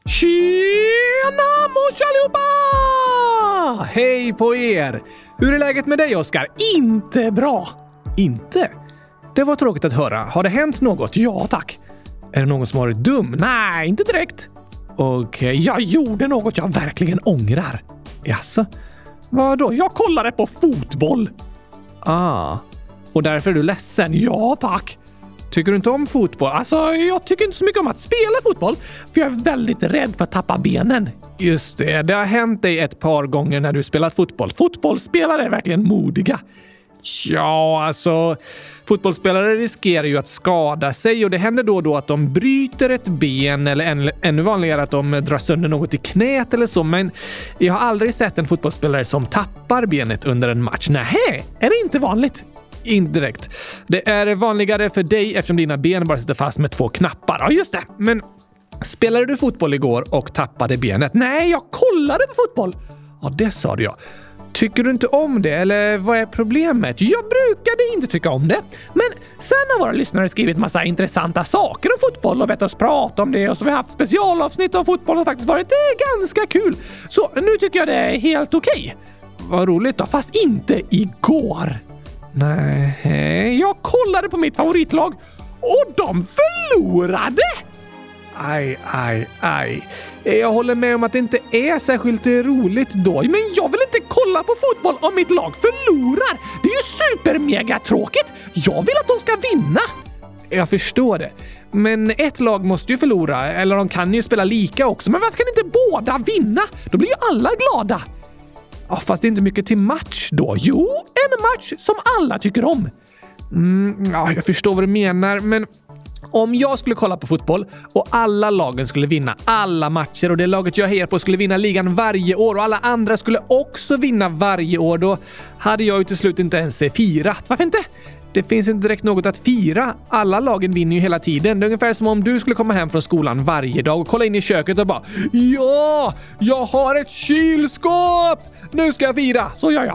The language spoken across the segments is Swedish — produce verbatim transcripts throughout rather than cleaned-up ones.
Tjena mors allihopa! Hej på er! Hur är läget med dig, Oskar? Inte bra. Inte? Det var tråkigt att höra. Har det hänt något? Ja, tack. Är det någon som har varit dum? Nej, inte direkt. Okej, jag gjorde något jag verkligen ångrar. Jaså? Vadå? Jag kollade på fotboll. Ah, och därför är du ledsen? Ja, tack. Tycker du inte om fotboll? Alltså, jag tycker inte så mycket om att spela fotboll, för jag är väldigt rädd för att tappa benen. Just det, det har hänt dig ett par gånger när du spelat fotboll. Fotbollsspelare är verkligen modiga. Ja, alltså, fotbollsspelare riskerar ju att skada sig, och det händer då och då att de bryter ett ben, eller än, ännu vanligare att de drar sönder något i knät eller så. Men jag har aldrig sett en fotbollsspelare som tappar benet under en match. Nej, är det inte vanligt? Indirekt. Det är vanligare för dig eftersom dina ben bara sitter fast med två knappar. Ja, just det. Men spelade du fotboll igår och tappade benet? Nej, jag kollade på fotboll. Ja, det sa du ja. Tycker du inte om det, eller vad är problemet? Jag brukade inte tycka om det, men sen har våra lyssnare skrivit massa intressanta saker om fotboll och bett oss prata om det, och så har vi haft specialavsnitt om fotboll och faktiskt varit det ganska kul. Så nu tycker jag det är helt okej. Vad roligt då, fast inte igår. Nej, jag kollade på mitt favoritlag och de förlorade! Aj, aj, aj. Jag håller med om att det inte är särskilt roligt då, men jag vill inte kolla på fotboll om mitt lag förlorar. Det är ju super mega tråkigt. Jag vill att de ska vinna. Jag förstår det. Men ett lag måste ju förlora, eller de kan ju spela lika också. Men varför kan inte båda vinna? Då blir ju alla glada. Ja, fast det är inte mycket till match då. Jo, en match som alla tycker om. Mm, ja, jag förstår vad du menar, men om jag skulle kolla på fotboll och alla lagen skulle vinna alla matcher och det laget jag hejar på skulle vinna ligan varje år och alla andra skulle också vinna varje år, då hade jag ju till slut inte ens firat. Varför inte? Det finns inte direkt något att fira. Alla lagen vinner ju hela tiden. Det är ungefär som om du skulle komma hem från skolan varje dag och kolla in i köket och bara ja, jag har ett kylskåp! Nu ska jag fira! Så gör jag.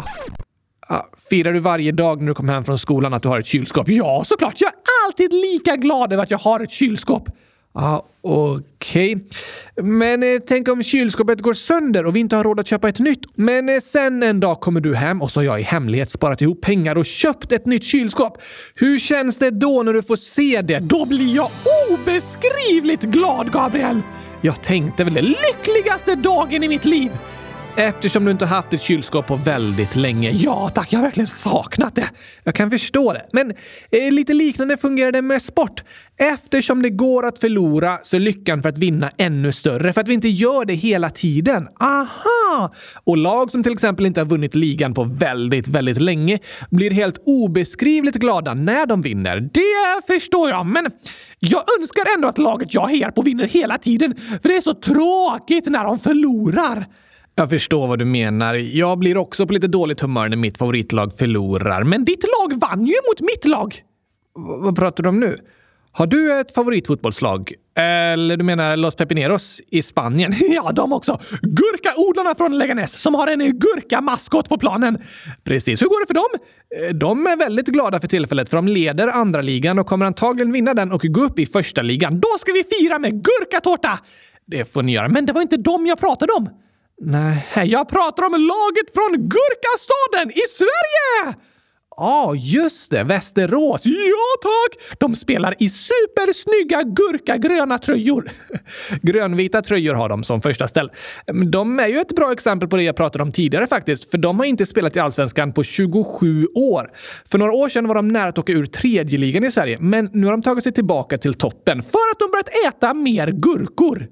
Ja, firar du varje dag när du kommer hem från skolan att du har ett kylskåp? Ja, såklart. Jag är alltid lika glad över att jag har ett kylskåp. Ja, okej. Okay. Men eh, tänk om kylskåpet går sönder och vi inte har råd att köpa ett nytt. Men eh, sen en dag kommer du hem och så har jag i hemlighet sparat ihop pengar och köpt ett nytt kylskåp. Hur känns det då när du får se det? Då blir jag obeskrivligt glad, Gabriel. Jag tänkte väl det lyckligaste dagen i mitt liv. Eftersom du inte har haft ett kylskåp på väldigt länge. Ja tack, jag har verkligen saknat det. Jag kan förstå det. Men eh, lite liknande fungerar det med sport. Eftersom det går att förlora så är lyckan för att vinna ännu större. För att vi inte gör det hela tiden. Aha! Och lag som till exempel inte har vunnit ligan på väldigt, väldigt länge blir helt obeskrivligt glada när de vinner. Det förstår jag, men jag önskar ändå att laget jag hejar på vinner hela tiden. För det är så tråkigt när de förlorar. Jag förstår vad du menar. Jag blir också på lite dåligt humör när mitt favoritlag förlorar. Men ditt lag vann ju mot mitt lag. V- vad pratar du om nu? Har du ett favoritfotbollslag? Eller du menar Los Pepineros i Spanien? Ja, de också. Gurkaodlarna från Leganes som har en gurka-maskot på planen. Precis. Hur går det för dem? De är väldigt glada för tillfället för de leder andra ligan och kommer antagligen vinna den och gå upp i första ligan. Då ska vi fira med gurkatårta! Det får ni göra. Men det var inte dem jag pratade om. Nej, jag pratar om laget från Gurkastaden i Sverige! Ja, ah, just det. Västerås. Ja, tack! De spelar i supersnygga gurkagröna tröjor. Grönvita tröjor har de som första ställ. De är ju ett bra exempel på det jag pratade om tidigare faktiskt. För de har inte spelat i Allsvenskan på tjugosju år. För några år sedan var de nära att åka ur tredje ligan i Sverige. Men nu har de tagit sig tillbaka till toppen för att de börjat äta mer gurkor.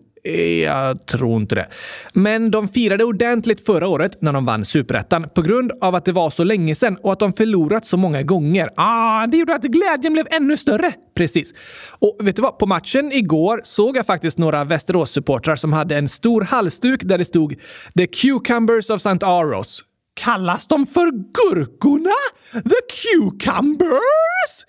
Jag tror inte det. Men de firade ordentligt förra året när de vann Superettan på grund av att det var så länge sedan och att de förlorat så många gånger. Ah, det gjorde att glädjen blev ännu större. Precis. Och vet du vad? På matchen igår såg jag faktiskt några Västerås-supportrar som hade en stor halsduk där det stod The Cucumbers of Saint Aros. Kallas de för gurkorna? The Cucumbers?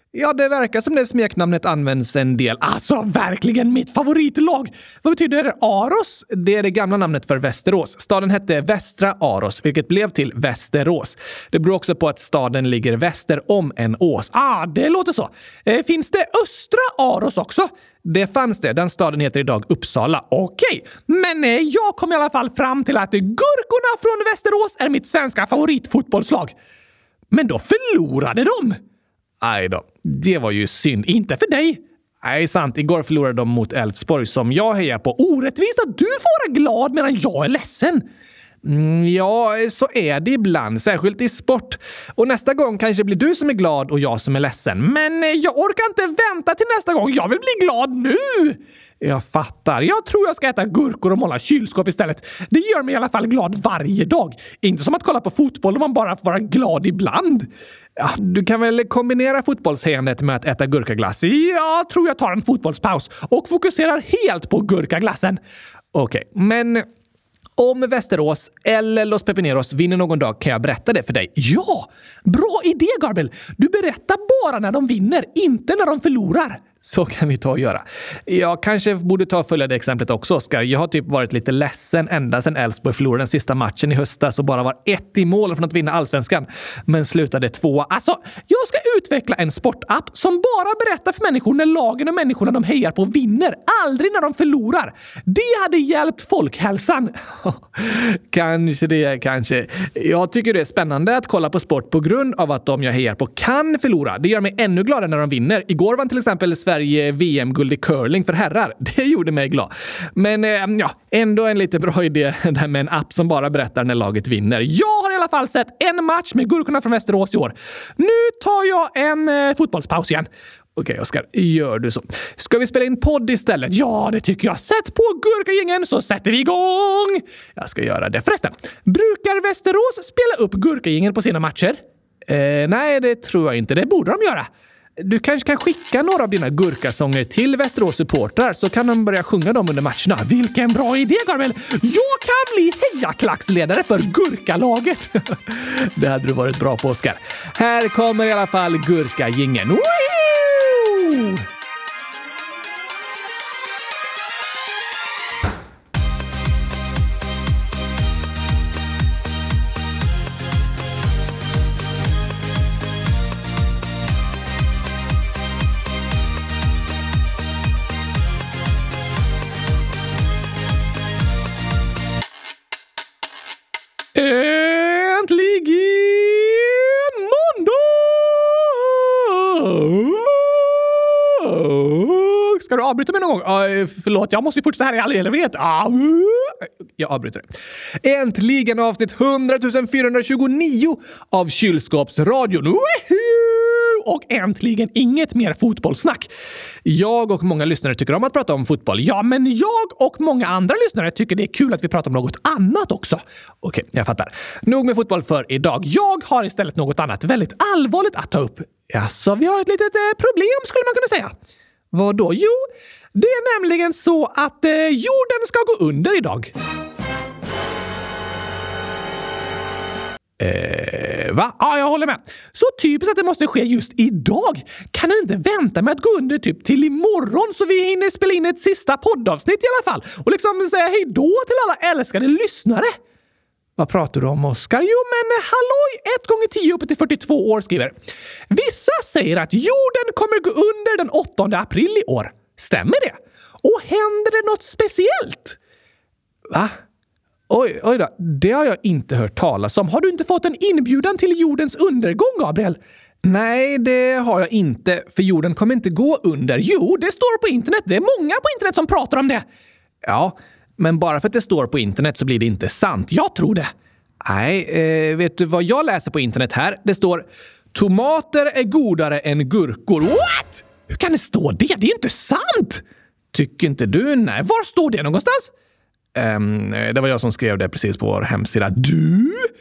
Ja, det verkar som det smeknamnet används en del. Alltså, verkligen mitt favoritlag! Vad betyder Aros? Det är det gamla namnet för Västerås. Staden hette Västra Aros, vilket blev till Västerås. Det beror också på att staden ligger väster om en ås. Ah, det låter så. Eh, finns det Östra Aros också? Det fanns det. Den staden heter idag Uppsala. Okej, men eh, jag kom i alla fall fram till att Gurkorna från Västerås är mitt svenska favoritfotbollslag. Men då förlorade de! Aj då, det var ju synd. Inte för dig. Nej, sant. Igår förlorade de mot Elfsborg som jag hejar på. Orättvist att du får vara glad medan jag är ledsen. Mm, ja, så är det ibland. Särskilt i sport. Och nästa gång kanske blir du som är glad och jag som är ledsen. Men jag orkar inte vänta till nästa gång. Jag vill bli glad nu! Jag fattar. Jag tror jag ska äta gurkor och måla kylskåp istället. Det gör mig i alla fall glad varje dag. Inte som att kolla på fotboll om man bara får vara glad ibland. Ja, du kan väl kombinera fotbollshändet med att äta gurkaglass. Jag tror jag tar en fotbollspaus och fokuserar helt på gurkaglassen. Okej, okay, men om Västerås eller Los Pepineros vinner någon dag kan jag berätta det för dig. Ja, bra idé Gabriel. Du berättar bara när de vinner, inte när de förlorar. Så kan vi ta och göra. Jag kanske borde ta och följa det exemplet också, Oskar. Jag har typ varit lite ledsen ända sedan Elfsborg förlorade den sista matchen i höstas och bara var ett i mål från att vinna allsvenskan. Men slutade två. Alltså, jag ska utveckla en sportapp som bara berättar för människor när lagen och människorna de hejar på vinner. Aldrig när de förlorar. Det hade hjälpt folkhälsan. Kanske det, kanske. Jag tycker det är spännande att kolla på sport på grund av att de jag hejar på kan förlora. Det gör mig ännu gladare när de vinner. Igår vann till exempel Sverige V M-guld i curling för herrar. Det gjorde mig glad. Men eh, ja, ändå en lite bra idé där med en app som bara berättar när laget vinner. Jag har i alla fall sett en match med Gurkorna från Västerås i år. Nu tar jag en eh, fotbollspaus igen. Okej, okay, Oskar, gör du så. Ska vi spela in podd istället? Ja, det tycker jag. Sätt på Gurkagängen så sätter vi igång! Jag ska göra det. Förresten, brukar Västerås spela upp Gurkagängen på sina matcher? Eh, nej, det tror jag inte. Det borde de göra. Du kanske kan skicka några av dina gurkasånger till Västerås supportrar så kan de börja sjunga dem under matcherna. Vilken bra idé, Gabriel! Jag kan bli hejaklacksledare för gurkalaget. Det hade du varit bra på, Oskar. Här kommer i alla fall Gurkagängen. Woo! Äntligen måndag! Ska du avbryta mig någon gång? Uh, förlåt, jag måste ju fortsätta här i all evighet. Uh, jag avbryter det. Äntligen avsnitt hundratusen fyrahundratjugonio av Kylskåpsradion. Woohoo! Och äntligen inget mer fotbollssnack. Jag och många lyssnare tycker om att prata om fotboll. Ja, men jag och många andra lyssnare tycker det är kul att vi pratar om något annat också. Okej, jag fattar. Nog med fotboll för idag. Jag har istället något annat väldigt allvarligt att ta upp. Alltså, vi har ett litet eh, problem skulle man kunna säga. Vad då? Jo, det är nämligen så att eh, jorden ska gå under idag. Eh, va? Ja, jag håller med. Så typiskt att det måste ske just idag. Kan den inte vänta med att gå under typ till imorgon så vi hinner spela in ett sista poddavsnitt i alla fall? Och liksom säga hej då till alla älskade lyssnare. Vad pratar du om, Oskar? Jo, men halloj! ett gånger tio uppe till fyrtiotvå år skriver. Vissa säger att jorden kommer gå under den åttonde april i år. Stämmer det? Och händer det något speciellt? Va? Oj, oj då. Det har jag inte hört talas om. Har du inte fått en inbjudan till jordens undergång, Gabriel? Nej, det har jag inte. För jorden kommer inte gå under. Jo, det står på internet. Det är många på internet som pratar om det. Ja, men bara för att det står på internet så blir det inte sant. Jag tror det. Nej, eh, vet du vad jag läser på internet här? Det står tomater är godare än gurkor. What? Hur kan det stå det? Det är inte sant! Tycker inte du? Nej, var står det någonstans? Um, det var jag som skrev det precis på vår hemsida. Du?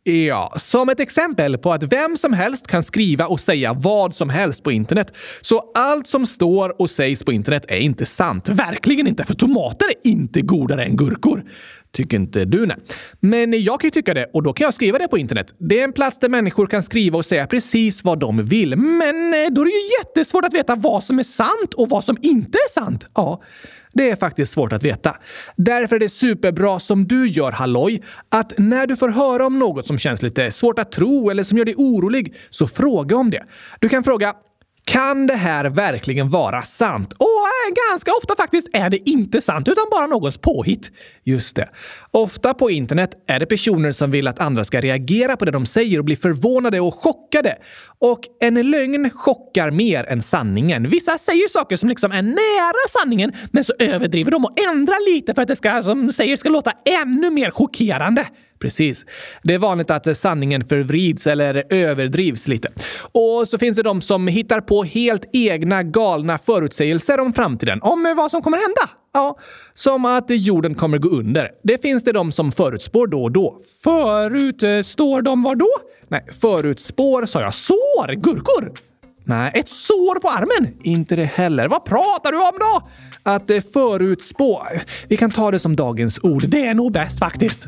Ja, som ett exempel på att vem som helst kan skriva och säga vad som helst på internet. Så allt som står och sägs på internet är inte sant. Verkligen inte, för tomater är inte godare än gurkor. Tycker inte du, nej. Men jag kan ju tycka det, och då kan jag skriva det på internet. Det är en plats där människor kan skriva och säga precis vad de vill. Men då är det ju jättesvårt att veta vad som är sant och vad som inte är sant. Ja, det är faktiskt svårt att veta. Därför är det superbra som du gör, Halloj, att när du får höra om något som känns lite svårt att tro eller som gör dig orolig, så fråga om det. Du kan fråga: kan det här verkligen vara sant? Och ganska ofta faktiskt är det inte sant, utan bara någons påhitt. Just det. Ofta på internet är det personer som vill att andra ska reagera på det de säger och bli förvånade och chockade. Och en lögn chockar mer än sanningen. Vissa säger saker som liksom är nära sanningen, men så överdriver de och ändrar lite för att det ska, som säger, ska låta ännu mer chockerande. Precis. Det är vanligt att sanningen förvrids eller överdrivs lite. Och så finns det de som hittar på helt egna galna förutsägelser om framtiden. Om vad som kommer hända. Ja, som att jorden kommer gå under. Det finns det de som förutspår då och då. Förutstår de vad då? Nej, förutspår sa jag. Sår, gurkor. Nej, ett sår på armen. Inte det heller. Vad pratar du om då? Att förutspå. Vi kan ta det som dagens ord. Det är nog bäst faktiskt.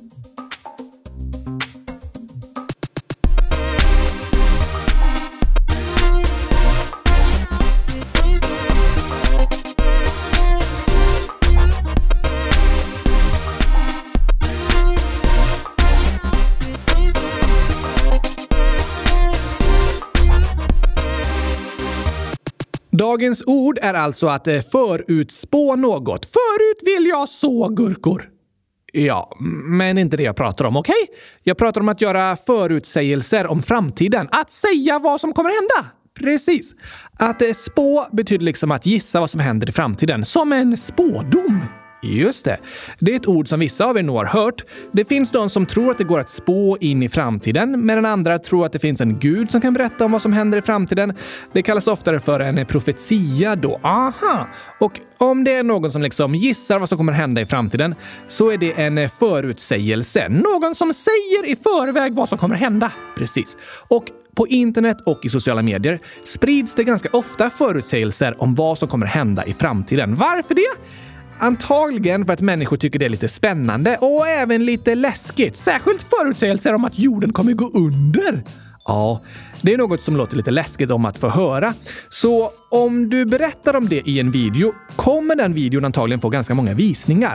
Dagens ord är alltså att förutspå något. Förut vill jag så gurkor. Ja, men inte det jag pratar om, okej? Okay? Jag pratar om att göra förutsägelser om framtiden. Att säga vad som kommer hända. Precis. Att spå betyder liksom att gissa vad som händer i framtiden. Som en spådom. Just det. Det är ett ord som vissa av er nog har hört. Det finns de som tror att det går att spå in i framtiden, medan andra tror att det finns en gud som kan berätta om vad som händer i framtiden. Det kallas oftare för en profetia då. Aha! Och om det är någon som liksom gissar vad som kommer hända i framtiden, så är det en förutsägelse. Någon som säger i förväg vad som kommer hända. Precis. Och på internet och i sociala medier sprids det ganska ofta förutsägelser om vad som kommer hända i framtiden. Varför det? Antagligen för att människor tycker det är lite spännande och även lite läskigt. Särskilt förutsägelser om att jorden kommer gå under. Ja, det är något som låter lite läskigt om att få höra. Så om du berättar om det i en video kommer den videon antagligen få ganska många visningar.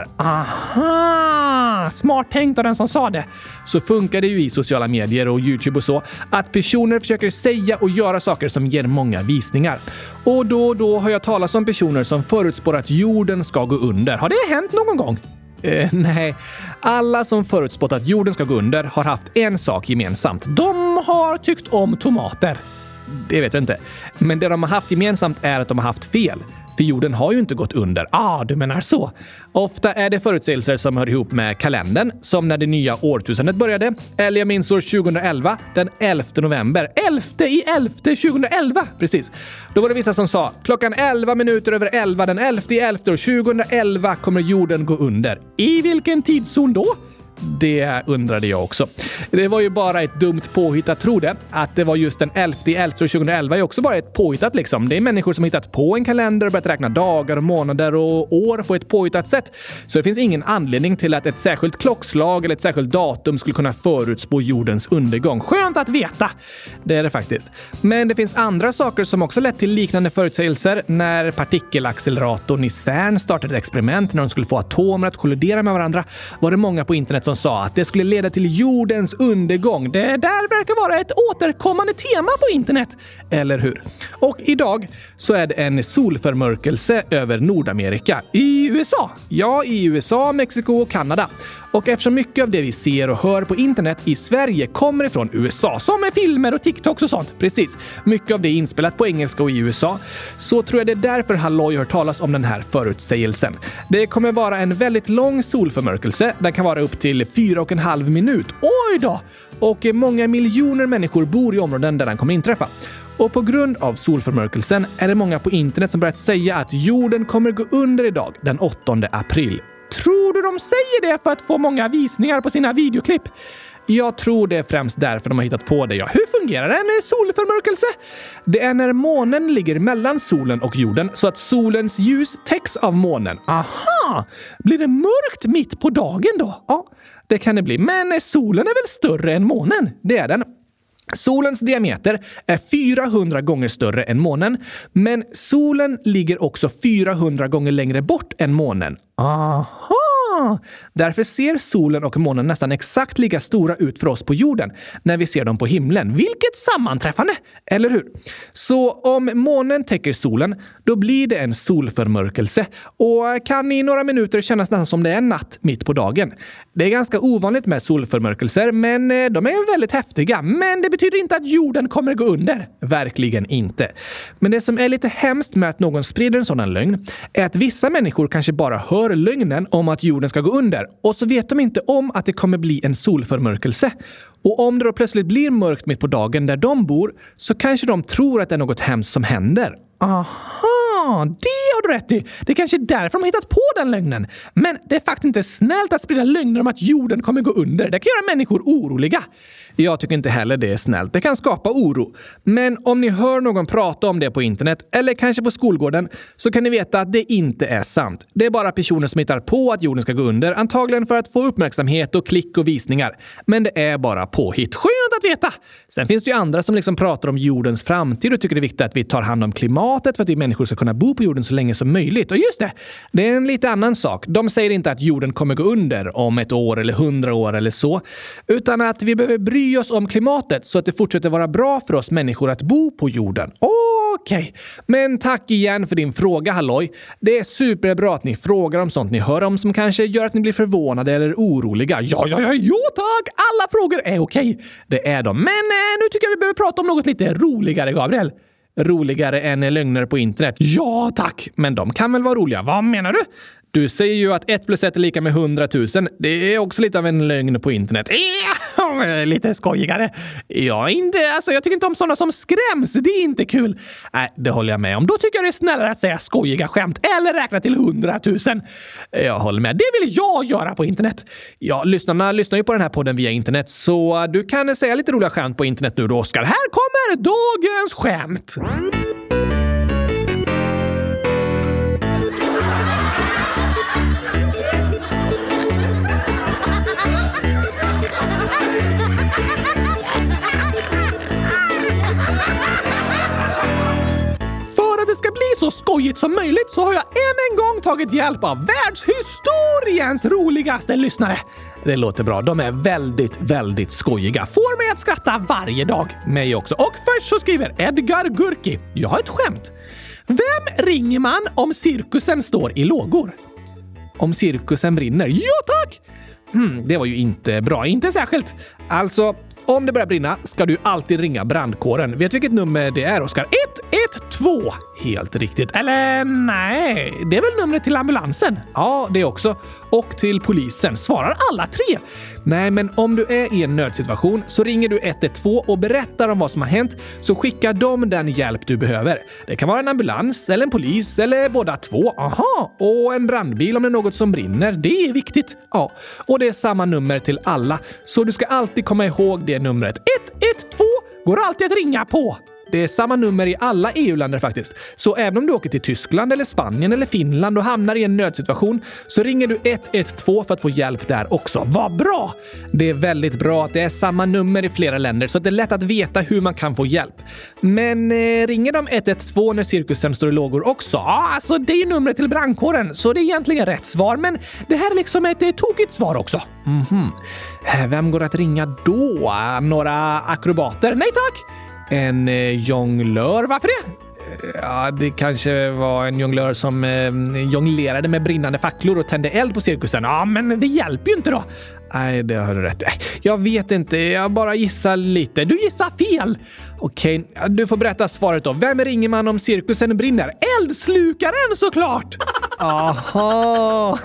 Aha! Smart tänkt av den som sa det. Så funkar det ju i sociala medier och YouTube och så att personer försöker säga och göra saker som ger många visningar. Och då och då har jag talat om personer som förutspår att jorden ska gå under. Har det hänt någon gång? Uh, nej, alla som förutspått att jorden ska gå under har haft en sak gemensamt. De har tyckt om tomater. Det vet jag inte. Men det de har haft gemensamt är att de har haft fel. För jorden har ju inte gått under. Ah, du menar så. Ofta är det förutsägelser som hör ihop med kalendern, som när det nya årtusendet började. Eller jag minns år tjugohundraelva, den elfte november. elfte i elfte tjugohundraelva, precis. Då var det vissa som sa, klockan elva minuter över elva, den elfte i elfte år tjugohundraelva kommer jorden gå under. I vilken tidszon då? Det undrade jag också. Det var ju bara ett dumt påhittat, tro det. Att det var just den elfte i elfte år tjugohundraelva är också bara ett påhittat liksom. Det är människor som hittat på en kalender och börjat räkna dagar och månader och år på ett påhittat sätt. Så det finns ingen anledning till att ett särskilt klockslag eller ett särskilt datum skulle kunna förutspå jordens undergång. Skönt att veta! Det är det faktiskt. Men det finns andra saker som också lett till liknande förutsägelser. När partikelacceleratorn i CERN startade ett experiment när de skulle få atomer att kollidera med varandra var det många på internet som sa att det skulle leda till jordens undergång. Det där verkar vara ett återkommande tema på internet. Eller hur? Och idag så är det en solförmörkelse över Nordamerika. I U S A? Ja, i U S A, Mexiko och Kanada. Och eftersom mycket av det vi ser och hör på internet i Sverige kommer ifrån U S A, som med filmer och TikToks och sånt, precis. Mycket av det är inspelat på engelska och i U S A. Så tror jag det är därför Halloj hör talas om den här förutsägelsen. Det kommer vara en väldigt lång solförmörkelse. Den kan vara upp till fyra och en halv minut. Oj då! Och många miljoner människor bor i områden där den kommer inträffa. Och på grund av solförmörkelsen är det många på internet som börjat säga att jorden kommer gå under idag, den åttonde april. Tror du de säger det för att få många visningar på sina videoklipp? Jag tror det är främst därför de har hittat på det. Ja. Hur fungerar en solförmörkelse? Det är när månen ligger mellan solen och jorden så att solens ljus täcks av månen. Aha! Blir det mörkt mitt på dagen då? Ja, det kan det bli. Men solen är väl större än månen? Det är den. Solens diameter är fyrahundra gånger större än månen, men solen ligger också fyrahundra gånger längre bort än månen. Aha! Därför ser solen och månen nästan exakt lika stora ut för oss på jorden när vi ser dem på himlen. Vilket sammanträffande, eller hur? Så om månen täcker solen, då blir det en solförmörkelse och kan i några minuter kännas nästan som det är natt mitt på dagen. Det är ganska ovanligt med solförmörkelser, men de är väldigt häftiga. Men det betyder inte att jorden kommer gå under. Verkligen inte. Men det som är lite hemskt med att någon sprider en sådan lögn är att vissa människor kanske bara hör lögnen om att jorden ska gå under och så vet de inte om att det kommer bli en solförmörkelse. Och om det då plötsligt blir mörkt mitt på dagen där de bor så kanske de tror att det är något hemskt som händer. Aha, det har du rätt i. Det är kanske är därför de har hittat på den lögnen. Men det är faktiskt inte snällt att sprida lögner om att jorden kommer gå under. Det kan göra människor oroliga. Jag tycker inte heller det är snällt. Det kan skapa oro. Men om ni hör någon prata om det på internet eller kanske på skolgården så kan ni veta att det inte är sant. Det är bara personer som hittar på att jorden ska gå under, antagligen för att få uppmärksamhet och klick och visningar. Men det är bara påhitt. Skönt att veta! Sen finns det ju andra som liksom pratar om jordens framtid och tycker det är viktigt att vi tar hand om klimatet för att vi människor ska kunna bo på jorden så länge som möjligt. Och just det, det är en lite annan sak. De säger inte att jorden kommer gå under om ett år eller hundra år eller så, utan att vi behöver bry oss om klimatet så att det fortsätter vara bra för oss människor att bo på jorden. Okej, okay. Men tack igen för din fråga, halloj. Det är superbra att ni frågar om sånt ni hör om som kanske gör att ni blir förvånade eller oroliga. Ja, ja, ja, jo tack! Alla frågor är okej. Okay. Det är de. Men eh, nu tycker jag vi behöver prata om något lite roligare, Gabriel. Roligare än lögner på internet. Ja, tack. Men de kan väl vara roliga. Vad menar du? Du säger ju att ett plus ett är lika med hundratusen. Det är också lite av en lögn på internet. Ja, lite skojigare. Ja, inte, alltså, jag tycker inte om sådana som skräms. Det är inte kul. Nej, det håller jag med om. Då tycker jag det är snällare att säga skojiga skämt eller räkna till hundratusen. Jag håller med. Det vill jag göra på internet. Ja, lyssnarna lyssnar ju på den här podden via internet, så du kan säga lite roliga skämt på internet nu då, Oskar. Här kommer dagens skämt. Det ska bli så skojigt som möjligt så har jag än en gång tagit hjälp av världshistoriens roligaste lyssnare. Det låter bra. De är väldigt, väldigt skojiga. Får mig att skratta varje dag. Mig också. Och först så skriver Edgar Gurki. Jag har ett skämt. Vem ringer man om cirkusen står i lågor? Om cirkusen brinner? Ja, tack! Hmm, det var ju inte bra. Inte särskilt. Alltså... Om det börjar brinna ska du alltid ringa brandkåren. Vet du vilket nummer det är, Oskar? ett ett två. Helt riktigt. Eller nej, det är väl numret till ambulansen? Ja, det också. Och till polisen. Svarar alla tre? Nej, men om du är i en nödsituation så ringer du ett ett två och berättar om vad som har hänt, så skickar de den hjälp du behöver. Det kan vara en ambulans eller en polis eller båda två. Aha, och en brandbil om det är något som brinner. Det är viktigt. Ja, och det är samma nummer till alla. Så du ska alltid komma ihåg det numret. ett ett två går alltid att ringa på. Det är samma nummer i alla E U-länder faktiskt. Så även om du åker till Tyskland eller Spanien eller Finland och hamnar i en nödsituation så ringer du ett ett två för att få hjälp där också. Vad bra! Det är väldigt bra att det är samma nummer i flera länder så att det är lätt att veta hur man kan få hjälp. Men eh, ringer de ett ett två när cirkusen står i lågor också? Ja, alltså det är ju numret till brandkåren så det är egentligen rätt svar, men det här är liksom ett eh, tokigt svar också. Mhm. Vem går att ringa då? Några akrobater? Nej tack! En eh, jonglör, varför det? Ja, det kanske var en jonglör som eh, jonglerade med brinnande facklor och tände eld på cirkusen. Ja, men det hjälper ju inte då. Nej, det har du rätt. Jag vet inte, jag bara gissar lite. Du gissar fel! Okej, du får berätta svaret då. Vem ringer man om cirkusen brinner? Eldslukaren såklart! Aha!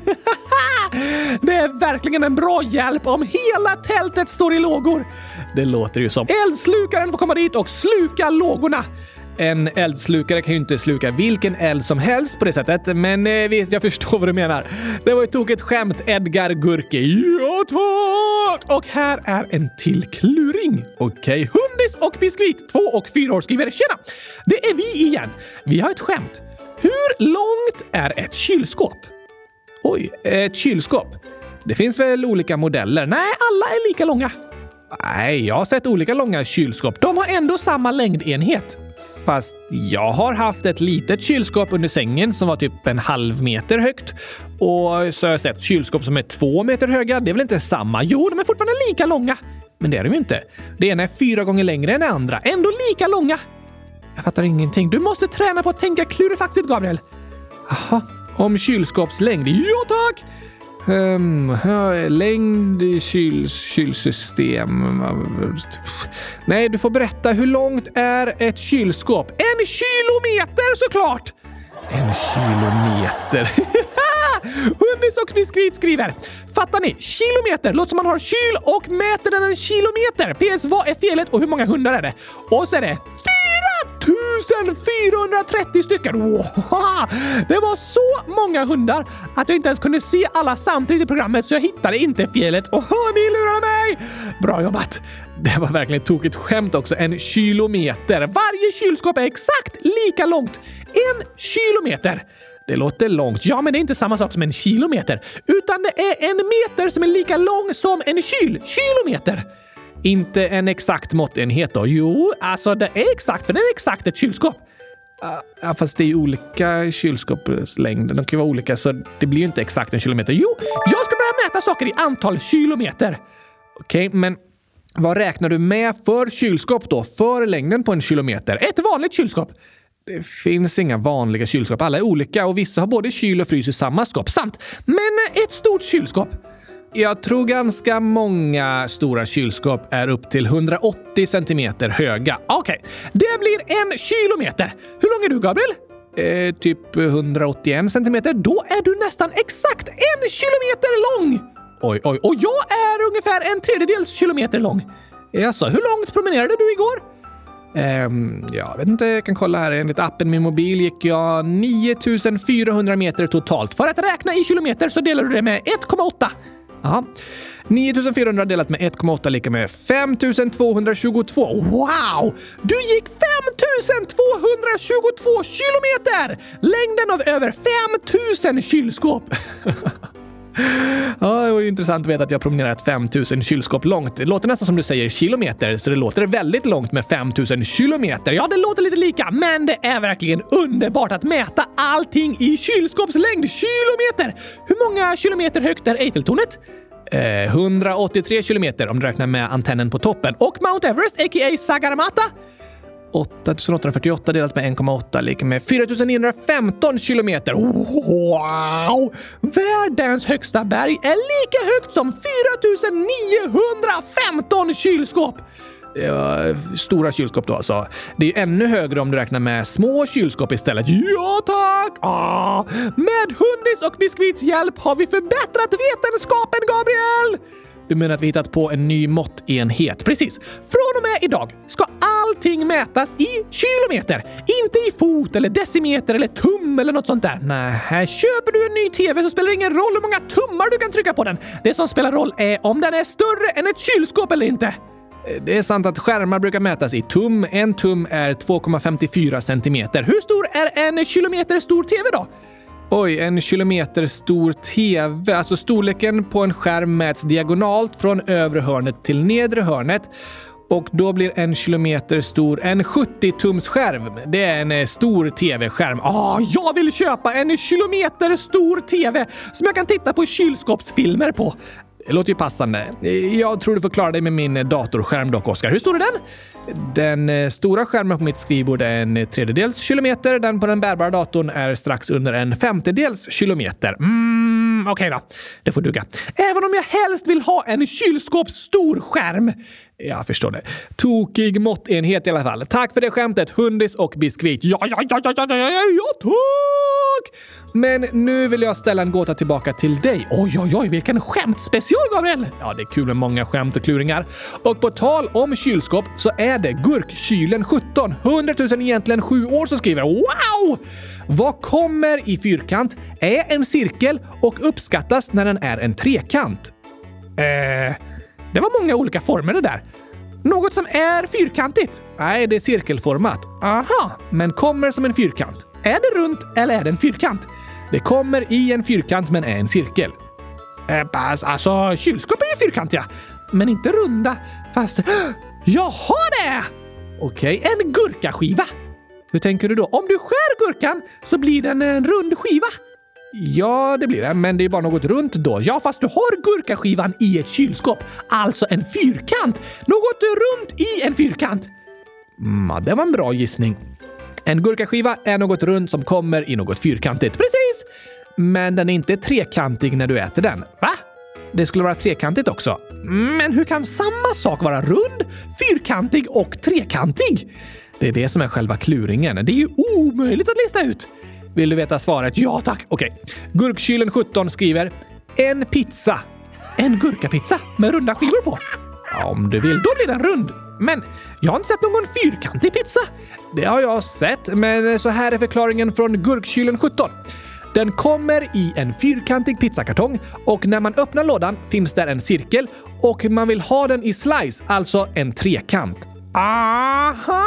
Det är verkligen en bra hjälp om hela tältet står i lågor. Det låter ju som. Eldslukaren får komma dit och sluka lågorna. En eldslukare kan ju inte sluka vilken eld som helst på det sättet, men eh, visst, jag förstår vad du menar. Det var ju tokigt skämt, Edgar Gurke. Ja, tack! Och här är en till kluring. Okej, Hundis och Biskvit, två och fyra år skriver. Tjena! Det är vi igen. Vi har ett skämt. Hur långt är ett kylskåp? Oj, ett kylskåp. Det finns väl olika modeller? Nej, alla är lika långa. Nej, jag har sett olika långa kylskåp. De har ändå samma längdenhet. Fast jag har haft ett litet kylskåp under sängen som var typ en halv meter högt. Och så har jag sett kylskåp som är två meter höga. Det är väl inte samma? Jo, de är fortfarande lika långa. Men det är de ju inte. Det ena är fyra gånger längre än det andra. Ändå lika långa. Jag fattar ingenting. Du måste träna på att tänka klurifaxigt, Gabriel. Aha. Om kylskåpslängd. Ja, tack! Um, längd kyl, kylsystem. Nej, du får berätta. Hur långt är ett kylskåp? En kilometer såklart! En kilometer. Hundis och Biskvit skriver. Fattar ni? Kilometer låter som man har kyl och mäter den en kilometer. P S, vad är felet och hur många hundar är det? Och så är det fyra tusen fyrahundratrettio stycken. Wow. Det var så många hundar att jag inte ens kunde se alla samtidigt i programmet, så jag hittade inte felet. Och ni lurade mig! Bra jobbat! Det var verkligen ett tokigt skämt också. En kilometer. Varje kylskåp är exakt lika långt. En kilometer. Det låter långt. Ja, men det är inte samma sak som en kilometer. Utan det är en meter som är lika lång som en kyl. Kilometer. Inte en exakt måttenhet då. Jo, alltså det är exakt, för det är exakt ett kylskåp. Ja, fast det är ju olika kylskåpslängder. De kan vara olika, så det blir ju inte exakt en kilometer. Jo, jag ska börja mäta saker i antal kilometer. Okej, okay, men vad räknar du med för kylskåp då? För längden på en kilometer? Ett vanligt kylskåp. Det finns inga vanliga kylskåp. Alla är olika och vissa har både kyl och frys i samma skåp. Sant. Men ett stort kylskåp. Jag tror ganska många stora kylskåp är upp till hundraåttio centimeter höga. Okej, okay. Det blir en kilometer. Hur lång är du, Gabriel? Eh, typ hundraåttioen centimeter. Då är du nästan exakt en kilometer lång. Oj, oj, och jag är ungefär en tredjedels kilometer lång. Alltså, hur långt promenerade du igår? Um, jag vet inte, jag kan kolla här. Enligt appen Min mobil gick jag nio tusen fyrahundra meter totalt. För att räkna i kilometer så delar du det med ett komma åtta. Aha. nio tusen fyrahundra delat med ett komma åtta lika med fem tusen tvåhundratjugotvå. Wow! Du gick fem tusen tvåhundratjugotvå kilometer! Längden av över fem tusen kylskåp. Ja, det var ju intressant att veta att jag promenerat fem tusen kylskåp långt. Det låter nästan som du säger kilometer, så det låter väldigt långt med fem tusen kilometer. Ja, det låter lite lika, men det är verkligen underbart att mäta allting i kylskåpslängd. Kilometer! Hur många kilometer högt är Eiffeltornet? Eh, hundraåttiotre kilometer om du räknar med antennen på toppen. Och Mount Everest, a k a. Sagarmatha? åtta tusen åttahundrafyrtioåtta delat med ett komma åtta lika med fyra tusen niohundrafemton kilometer. Wow! Världens högsta berg är lika högt som fyra tusen niohundrafemton kylskåp. Ja, stora kylskåp då alltså. Det är ju ännu högre om du räknar med små kylskåp istället. Ja tack! Ah, med Hundis och Biskvits hjälp har vi förbättrat vetenskapen, Gabriel! Du menar att vi hittat på en ny måttenhet? Precis. Från och med idag ska allting mätas i kilometer. Inte i fot eller decimeter eller tum eller något sånt där. Nej, här köper du en ny tv så spelar det ingen roll hur många tummar du kan trycka på den. Det som spelar roll är om den är större än ett kylskåp eller inte. Det är sant att skärmar brukar mätas i tum. En tum är två komma femtiofyra centimeter. Hur stor är en kilometer stor tv då? Oj, en kilometer stor tv. Alltså storleken på en skärm mäts diagonalt från övre hörnet till nedre hörnet. Och då blir en kilometer stor en sjuttio-tums skärm. Det är en stor tv-skärm. Ah, jag vill köpa en kilometer stor tv som jag kan titta på kylskåpsfilmer på. Det låter ju passande. Jag tror du får klara dig med min datorskärm dock, Oskar. Hur stor är den? Den stora skärmen på mitt skrivbord är en tredjedels kilometer. Den på den bärbara datorn är strax under en femtedels kilometer. Mm, okej okay då. Det får duga. Även om jag helst vill ha en kylskåpsstor skärm. Jag förstår det. Tokig måttenhet i alla fall. Tack för det skämtet, hundis och biskvit. Ja, ja, ja, ja, ja, ja, ja, ja, tack! Men nu vill jag ställa en gåta tillbaka till dig. Oj, oj, oj, vilken skämtspecial, Gabriel! Ja, det är kul med många skämt och kluringar. Och på tal om kylskåp så är det Gurkkylen sjutton, hundratusen egentligen sju år som skriver wow! Vad kommer i fyrkant, är en cirkel och uppskattas när den är en trekant? Eh, det var många olika former det där. Något som är fyrkantigt? Nej, det är cirkelformat. Aha, men kommer som en fyrkant. Är det runt eller är det en fyrkant? Det kommer i en fyrkant men är en cirkel. Eh, alltså, kylskåp är ju fyrkantiga, men inte runda. Fast, jag har det! Okej, okay, en gurkaskiva. Hur tänker du då? Om du skär gurkan så blir den en rund skiva. Ja, det blir det, men det är bara något runt då. Ja, fast du har gurkaskivan i ett kylskåp. Alltså en fyrkant. Något runt i en fyrkant. Mm, det var en bra gissning. En gurkaskiva är något runt som kommer i något fyrkantigt. Precis! Men den är inte trekantig när du äter den. Va? Det skulle vara trekantigt också. Men hur kan samma sak vara rund, fyrkantig och trekantig? Det är det som är själva kluringen. Det är ju omöjligt att lista ut. Vill du veta svaret? Ja, tack. Okej. Gurkkylen sjutton skriver en pizza. En gurkapizza med runda skivor på. Ja, om du vill, då blir den rund. Men jag har inte sett någon fyrkantig pizza. Det har jag sett, men så här är förklaringen från Gurkkylen sjutton. Den kommer i en fyrkantig pizzakartong och när man öppnar lådan finns där en cirkel och man vill ha den i slice, alltså en trekant. Aha!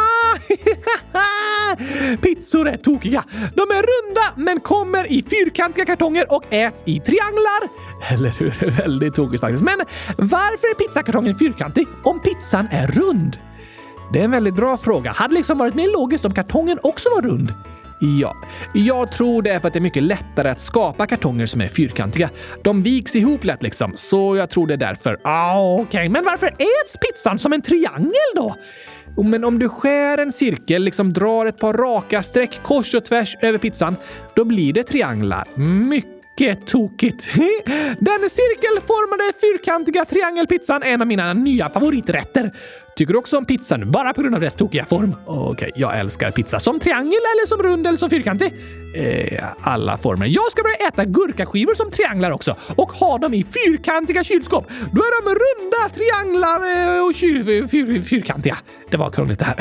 Pizzor är tokiga. De är runda men kommer i fyrkantiga kartonger och äts i trianglar. Eller hur? Väldigt tokigt faktiskt. Men varför är pizzakartongen fyrkantig om pizzan är rund? Det är en väldigt bra fråga. Hade liksom varit mer logiskt om kartongen också var rund. Ja, jag tror det är för att det är mycket lättare att skapa kartonger som är fyrkantiga. De viks ihop lätt liksom, så jag tror det är därför. Ah, okej, okay. Men varför äts pizzan som en triangel då? Men om du skär en cirkel, liksom drar ett par raka streck kors och tvärs över pizzan, då blir det trianglar. Mycket tokigt. Den cirkelformade fyrkantiga triangelpizzan är en av mina nya favoriträtter. Tycker du också om pizzan bara på grund av dess tokiga form? Okej, okay, jag älskar pizza. Som triangel eller som rund eller som fyrkantig? Eh, alla former. Jag ska börja äta gurkaskivor som trianglar också. Och ha dem i fyrkantiga kylskåp. Då är de runda trianglar och kyr, fyr, fyrkantiga. Det var krångligt det här.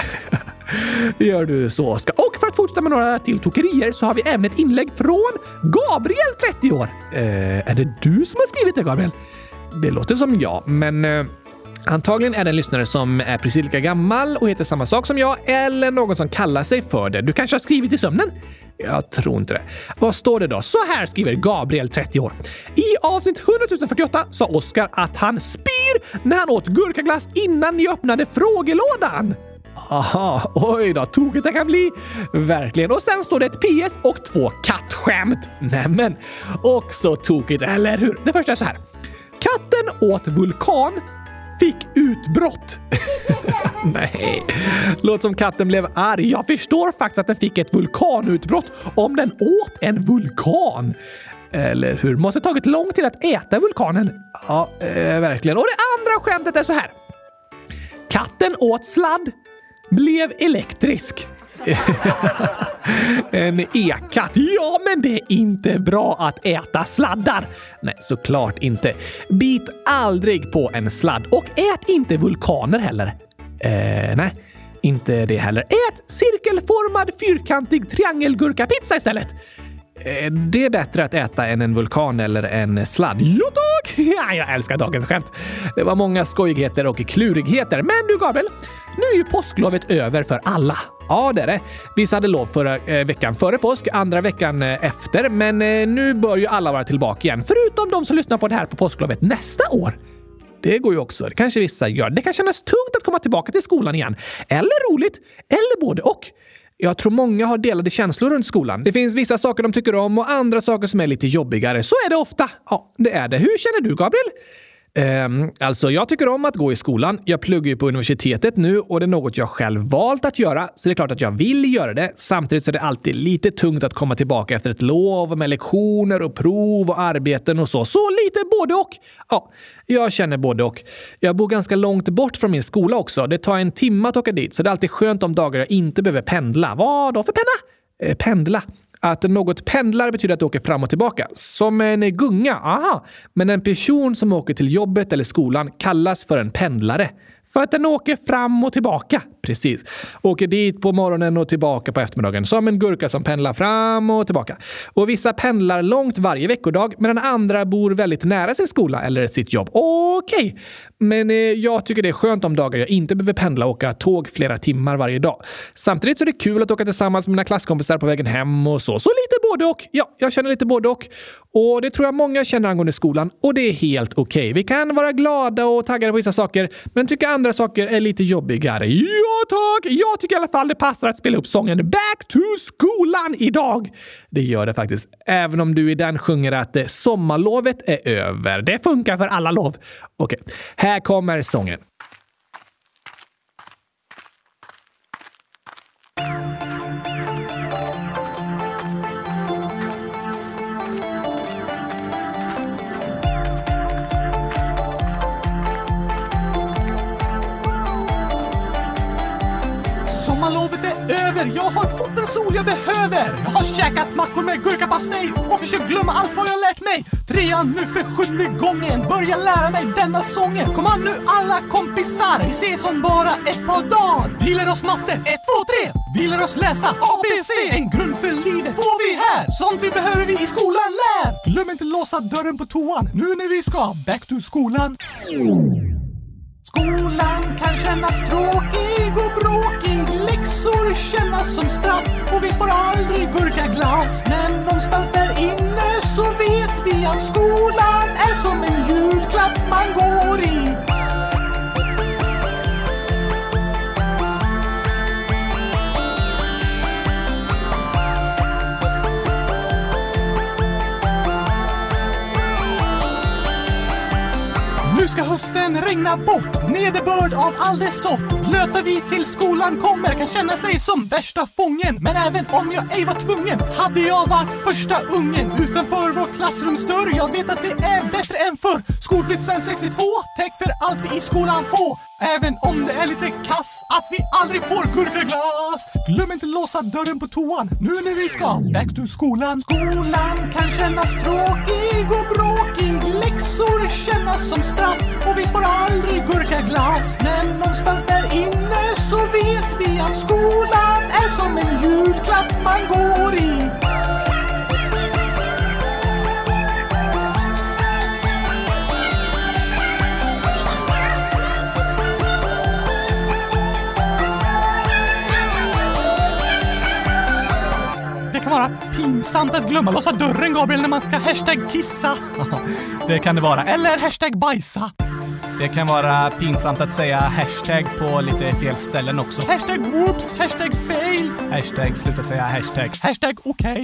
Gör du så, Oskar. Och för att fortsätta med några till tokerier så har vi även ett inlägg från Gabriel, trettio år. Eh, är det du som har skrivit det, Gabriel? Det låter som jag, men... Eh, antagligen är det en lyssnare som är precis lika gammal och heter samma sak som jag, eller någon som kallar sig för det. Du kanske har skrivit i sömnen? Jag tror inte det. Vad står det då? Så här skriver Gabriel, trettio år. I avsnitt hundratusen fyrtioåtta sa Oskar att han spyr när han åt gurkaglass innan ni öppnade frågelådan. Aha, oj då, tokigt det kan bli. Verkligen. Och sen står det ett P S och två kattskämt. Nämen, också tokigt, eller hur? Det första är så här. Katten åt vulkan, fick utbrott. Nej, låt som katten blev arg. Jag förstår faktiskt att den fick ett vulkanutbrott om den åt en vulkan. Eller hur? Måste tagit lång tid att äta vulkanen. Ja, eh, verkligen. Och det andra skämtet är så här. Katten åt sladd, blev elektrisk. En e-katt. Ja, men det är inte bra att äta sladdar. Nej, såklart inte. Bit aldrig på en sladd. Och ät inte vulkaner heller. Eh, nej, inte det heller. Ät cirkelformad fyrkantig triangelgurkapizza istället. Eh, det är bättre att äta än en vulkan eller en sladd. Ja, tack! Ja, jag älskar dagens skämt. Det var många skojigheter och klurigheter. Men du, Gabriel, nu är ju påsklovet över för alla. Ja, det är det. Vissa hade lov förra eh, veckan före påsk, andra veckan eh, efter. Men eh, nu bör ju alla vara tillbaka igen. Förutom de som lyssnar på det här på påsklovet nästa år. Det går ju också. Det kanske vissa gör. Det kan kännas tungt att komma tillbaka till skolan igen. Eller roligt. Eller både och. Jag tror många har delade känslor runt skolan. Det finns vissa saker de tycker om och andra saker som är lite jobbigare. Så är det ofta. Ja, det är det. Hur känner du, Gabriel? Um, alltså, jag tycker om att gå i skolan. Jag pluggar ju på universitetet nu och det är något jag själv valt att göra. Så det är klart att jag vill göra det. Samtidigt så är det alltid lite tungt att komma tillbaka efter ett lov med lektioner och prov och arbeten och så. Så lite både och. Ja, jag känner både och. Jag bor ganska långt bort från min skola också. Det tar en timme att åka dit, så det är alltid skönt om dagar jag inte behöver pendla. Vad då för penna? Eh, pendla. Att något pendlar betyder att du åker fram och tillbaka. Som en gunga, aha. Men en person som åker till jobbet eller skolan kallas för en pendlare. För att den åker fram och tillbaka. Precis. Åker dit på morgonen och tillbaka på eftermiddagen. Som en gurka som pendlar fram och tillbaka. Och vissa pendlar långt varje veckodag. Medan andra bor väldigt nära sin skola eller sitt jobb. Okej. Okay. Men eh, jag tycker det är skönt om dagar jag inte behöver pendla och åka tåg flera timmar varje dag. Samtidigt så är det kul att åka tillsammans med mina klasskompisar på vägen hem och så. Så lite både och. Ja, jag känner lite både och. Och det tror jag många känner angående skolan. Och det är helt okej. Okay. Vi kan vara glada och taggade på vissa saker. Men tycker andra saker är lite jobbigare. Ja tack! Jag tycker i alla fall det passar att spela upp sången Back to skolan idag. Det gör det faktiskt. Även om du i den sjunger att sommarlovet är över. Det funkar för alla lov. Okej, här kommer sången. Sommarlovet är över, jag har fått den sol jag behöver. Jag har käkat mackor med gurkapastej och försökt glömma allt vad jag lärt mig. Trean nu för sjunde gången, börja lära mig denna sången. Kom an nu alla kompisar, vi ses om bara ett par dagar. Vi lär oss matte, ett, två, tre. Vi lär oss läsa A B C. En grund för livet får vi här. Sånt vi behöver vi i skolan lär. Glöm inte låsa dörren på toan nu när vi ska back to skolan. Skolan kan kännas tråkig och bråkig. Läxor kännas som straff och vi får aldrig gurkaglas. Men någonstans där inne så vet vi att skolan är som en julklapp man går i. Nu ska hösten regna bort, nederbörd av all dess sort. Blöta vi till skolan kommer kan känna sig som värsta fången. Men även om jag ej var tvungen hade jag varit första ungen utanför vår klassrumsdörr. Jag vet att det är bättre än förr. Skolblitsen sextiotvå, täck för allt vi i skolan får. Även om det är lite kass att vi aldrig får gurkaglas. Glöm inte låsa dörren på toan nu när vi ska back to skolan. Skolan kan kännas tråkig och bråkig. Läxor kännas som straff och vi får aldrig gurkaglas. Men någonstans där inne så vet vi att skolan är som en julklapp man går i. Det kan vara pinsamt att glömma låsa dörren, Gabriel, när man ska hashtag kissa. Det kan det vara. Eller hashtag bajsa. Det kan vara pinsamt att säga hashtag på lite fel ställen också. Hashtag whoops, hashtag fail. Hashtag sluta säga hashtag. Hashtag okej.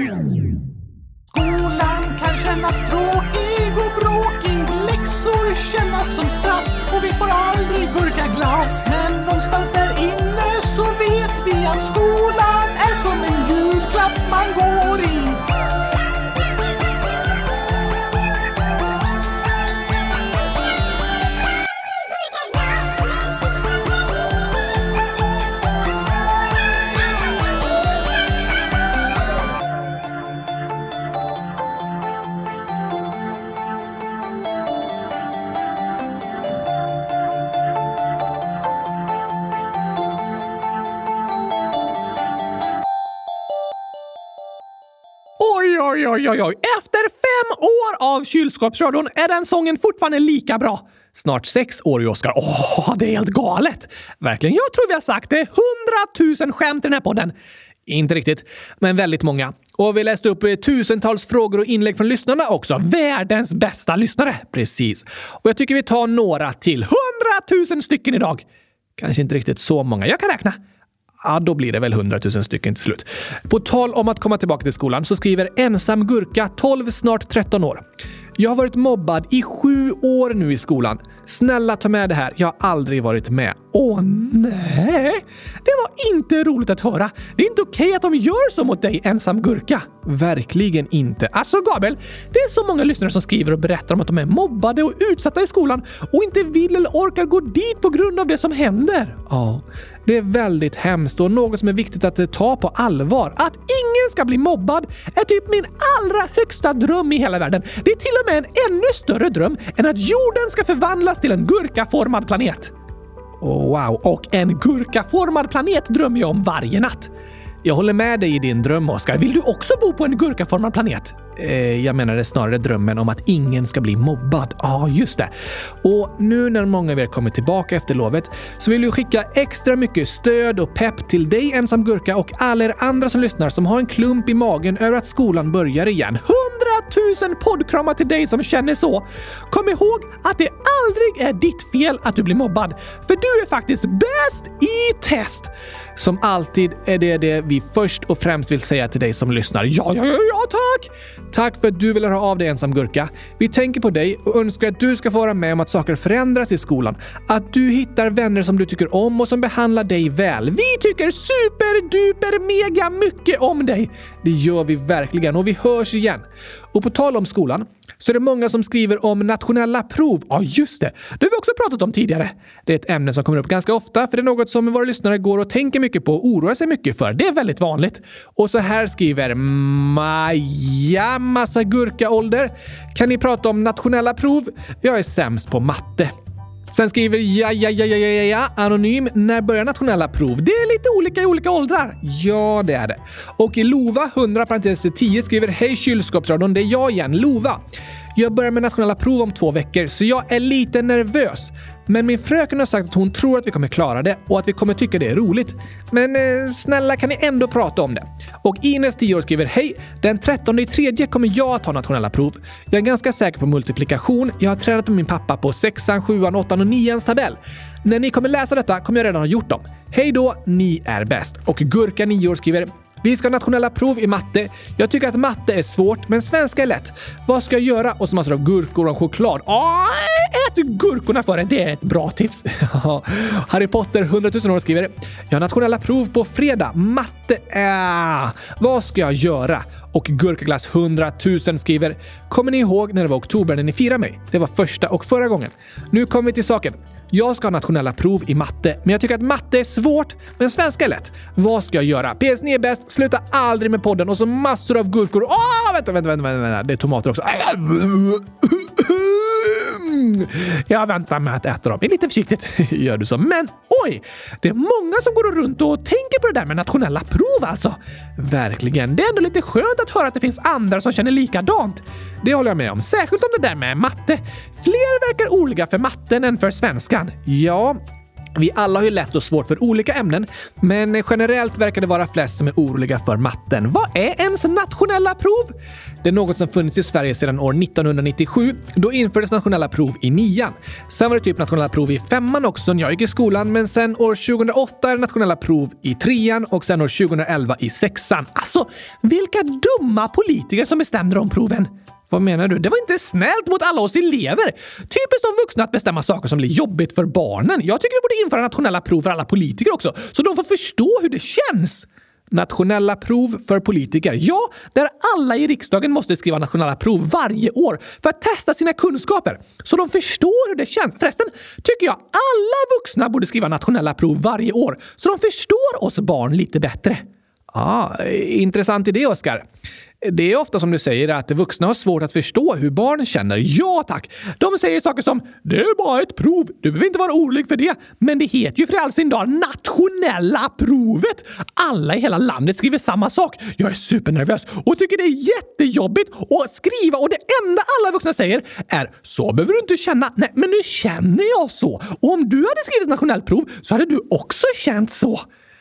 Skolan kan kännas tråkig och bråkig. Läxor kännas som straff och vi får aldrig gurkaglas. Men någonstans där inne så vet vi att skolan är som en julklapp man går i. Oj, oj, oj, oj. Efter fem år av kylskåpsradion är den sången fortfarande lika bra. Snart sex år i Oscar. Åh, det är helt galet. Verkligen, jag tror vi har sagt det hundratusen skämt i den här podden. Inte riktigt, men väldigt många. Och vi läste upp tusentals frågor och inlägg från lyssnarna också. Världens bästa lyssnare. Precis. Och jag tycker vi tar några till. Hundratusen stycken idag. Kanske inte riktigt så många. Jag kan räkna. Ja, då blir det väl hundratusen stycken till slut. På tal om att komma tillbaka till skolan så skriver ensam gurka tolv, snart tretton år. Jag har varit mobbad i sju år nu i skolan. Snälla ta med det här. Jag har aldrig varit med. Åh nej, det var inte roligt att höra. Det är inte okej att de gör så mot dig, ensam gurka. Verkligen inte. Alltså Gabriel, det är så många lyssnare som skriver och berättar om att de är mobbade och utsatta i skolan och inte vill eller orkar gå dit på grund av det som händer. Ja, det är väldigt hemskt och något som är viktigt att ta på allvar. Att ingen ska bli mobbad är typ min allra högsta dröm i hela världen. Det är till och med en ännu större dröm än att jorden ska förvandlas till en gurkaformad planet. Oh, wow, och en gurkaformad planet drömmer jag om varje natt. Jag håller med dig i din dröm, Oskar. Vill du också bo på en gurkaformad planet? Eh, jag menar det snarare drömmen om att ingen ska bli mobbad. Ja, ah, just det. Och nu när många av er kommer tillbaka efter lovet så vill jag skicka extra mycket stöd och pepp till dig, ensam gurka, och alla er andra som lyssnar som har en klump i magen över att skolan börjar igen. Hundratusen poddkramar till dig som känner så. Kom ihåg att det aldrig är ditt fel att du blir mobbad. För du är faktiskt bäst i test. Som alltid är det det vi först och främst vill säga till dig som lyssnar. Ja, ja, ja, ja, tack! Tack för att du vill höra av dig, ensam gurka. Vi tänker på dig och önskar att du ska få vara med om att saker förändras i skolan. Att du hittar vänner som du tycker om och som behandlar dig väl. Vi tycker super, duper, mega mycket om dig. Det gör vi verkligen och vi hörs igen. Och på tal om skolan så är det många som skriver om nationella prov. Ja, just det. Det har vi också pratat om tidigare. Det är ett ämne som kommer upp ganska ofta för det är något som våra lyssnare går och tänker mycket på och oroar sig mycket för. Det är väldigt vanligt. Och så här skriver Maja massa gurkaålder. Kan ni prata om nationella prov? Jag är sämst på matte. Sen skriver ja, ja, ja, ja, ja, ja, anonym. När börjar nationella prov? Det är lite olika i olika åldrar. Ja, det är det. Och Lova, hundra parentes tio, skriver hej kylskåpsradion, det är jag igen, Lova. Jag börjar med nationella prov om två veckor så jag är lite nervös. Men min fröken har sagt att hon tror att vi kommer klara det och att vi kommer tycka det är roligt. Men eh, snälla kan ni ändå prata om det. Och Ines, tio år, skriver hej, den trettonde i tredje kommer jag att ta nationella prov. Jag är ganska säker på multiplikation. Jag har tränat med min pappa på sexan, sjuan, åttan och nians tabell. När ni kommer läsa detta kommer jag redan ha gjort dem. Hej då, ni är bäst. Och Gurka, nio år, skriver vi ska ha nationella prov i matte. Jag tycker att matte är svårt, men svenska är lätt. Vad ska jag göra? Och så massor av gurkor och choklad. Åh, ät gurkorna för det. Det är ett bra tips. Harry Potter, hundratusen år, skriver jag har nationella prov på fredag. Matte är... Vad ska jag göra? Och Gurkaglass, hundratusen, skriver kommer ni ihåg när det var oktober när ni firade mig? Det var första och förra gången. Nu kommer vi till saken. Jag ska ha nationella prov i matte, men jag tycker att matte är svårt, men svenska är lätt. Vad ska jag göra? P S, ni är bäst. Sluta aldrig med podden och så massor av gurkor. Åh, vänta, vänta, vänta, vänta. Det är tomater också. Jag väntar med att äta dem. Det är lite försiktigt, gör du så. Men oj, det är många som går runt och tänker på det där med nationella prov alltså. Verkligen. Det är ändå lite skönt att höra att det finns andra som känner likadant. Det håller jag med om. Särskilt om det där med matte. Fler verkar oroliga för matten än för svenskan. Ja... Vi alla har ju lätt och svårt för olika ämnen, men generellt verkar det vara flest som är oroliga för matten. Vad är ens nationella prov? Det är något som funnits i Sverige sedan år nittonhundranittiosju. Då infördes nationella prov i nian. Sen var det typ nationella prov i femman också när jag gick i skolan, men sen år tjugohundraåtta är det nationella prov i trean och sen år tjugohundraelva i sexan. Alltså, vilka dumma politiker som bestämde de proven. Vad menar du? Det var inte snällt mot alla oss elever. Typiskt de vuxna att bestämma saker som blir jobbigt för barnen. Jag tycker vi borde införa nationella prov för alla politiker också, så de får förstå hur det känns. Nationella prov för politiker. Ja, där alla i riksdagen måste skriva nationella prov varje år för att testa sina kunskaper. Så de förstår hur det känns. Förresten tycker jag alla vuxna borde skriva nationella prov varje år så de förstår oss barn lite bättre. Ja, ah, intressant idé, Oskar. Det är ofta som du säger att vuxna har svårt att förstå hur barn känner. Ja tack! De säger saker som det är bara ett prov, du behöver inte vara orolig för det. Men det heter ju för all sin dag nationella provet. Alla i hela landet skriver samma sak. Jag är supernervös och tycker det är jättejobbigt att skriva. Och det enda alla vuxna säger är så behöver du inte känna. Nej, men nu känner jag så. Och om du hade skrivit ett nationellt prov så hade du också känt så.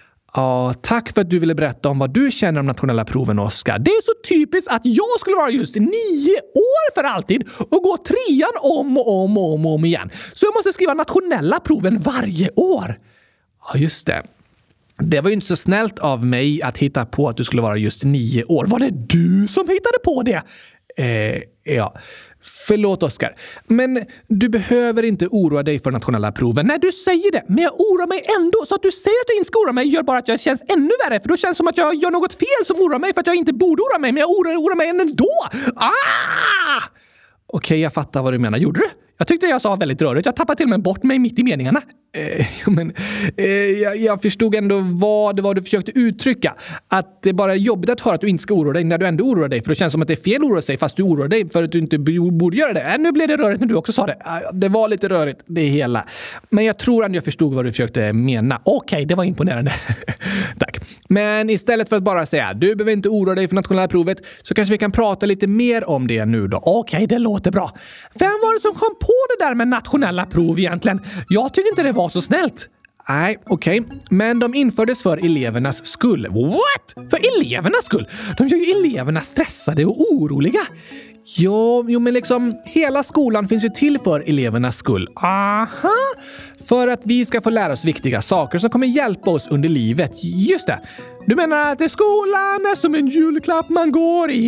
Ja, tack för att du ville berätta om vad du känner om nationella proven, Oskar. Det är så typiskt att jag skulle vara just nio år för alltid och gå trean om och om och om, och om igen. Så jag måste skriva nationella proven varje år. Ja, just det. Det var ju inte så snällt av mig att hitta på att du skulle vara just nio år. Var det du som hittade på det? Eh, ja. Förlåt Oskar, men du behöver inte oroa dig för nationella proven. När du säger det, men jag oroar mig ändå. Så att du säger att du inte ska oroa mig gör bara att jag känns ännu värre. För då känns det som att jag gör något fel som oroar mig för att jag inte borde oroa mig. Men jag oroar, oroar mig ändå. Ah! Okej, jag fattar vad du menar. Gjorde du? Jag tyckte jag sa väldigt rörigt. Jag tappade till och med bort mig mitt i meningarna. Eh, men, eh, jag, jag förstod ändå vad det var du försökte uttrycka. Att det bara är jobbigt att höra att du inte ska oroa dig när du ändå oroar dig. För det känns som att det är fel att oroa sig fast du oroar dig för att du inte borde göra det. Eh, nu blev det rörigt när du också sa det. Eh, det var lite rörigt, det hela. Men jag tror att jag förstod vad du försökte mena. Okej, okay, det var imponerande. Tack. Men istället för att bara säga du behöver inte oroa dig för nationella provet så kanske vi kan prata lite mer om det nu då. Okej, okay, det låter bra. Vem var det som kom på det där med nationella prov egentligen? Jag tycker inte det var så snällt. Nej, okej. Okay. Men de infördes för elevernas skull. What? För elevernas skull? De gör ju eleverna stressade och oroliga. Jo, jo, men liksom hela skolan finns ju till för elevernas skull. Aha! För att vi ska få lära oss viktiga saker som kommer hjälpa oss under livet. Just det. Du menar att skolan är som en julklapp man går i.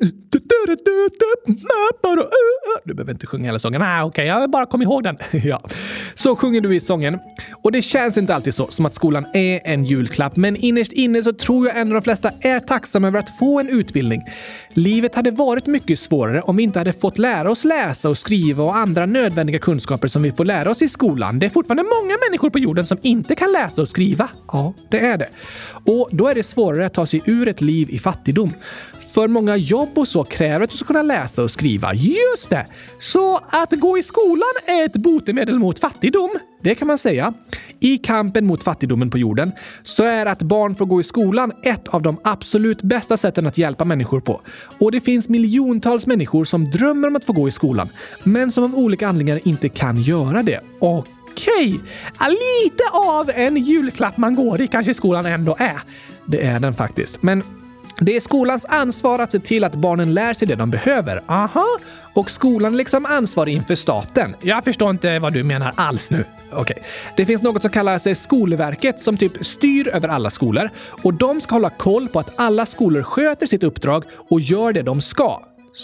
Du behöver inte sjunga hela sången. Nej, okej, okay, jag bara kom ihåg den. Ja. Så sjunger du i sången. Och det känns inte alltid så, som att skolan är en julklapp. Men innerst inne så tror jag ändå de flesta är tacksamma över att få en utbildning. Livet hade varit mycket svårare om vi inte hade fått lära oss läsa och skriva och andra nödvändiga kunskaper som vi får lära oss i skolan. Det är fortfarande många människor på jorden som inte kan läsa och skriva. Ja, det är det. Och då är det svårare att ta sig ur ett liv i fattigdom. För många jobb och så kräver att du ska kunna läsa och skriva. Just det! Så att gå i skolan är ett botemedel mot fattigdom. Det kan man säga. I kampen mot fattigdomen på jorden så är att barn får gå i skolan ett av de absolut bästa sätten att hjälpa människor på. Och det finns miljontals människor som drömmer om att få gå i skolan men som av olika anledningar inte kan göra det. Och Okej, lite av en julklapp man går i kanske skolan ändå är. Det är den faktiskt. Men det är skolans ansvar att se till att barnen lär sig det de behöver. Aha, och skolan är liksom ansvarig inför staten. Jag förstår inte vad du menar alls nu. Okej. Det finns något som kallar sig Skolverket som typ styr över alla skolor. Och de ska hålla koll på att alla skolor sköter sitt uppdrag och gör det de ska.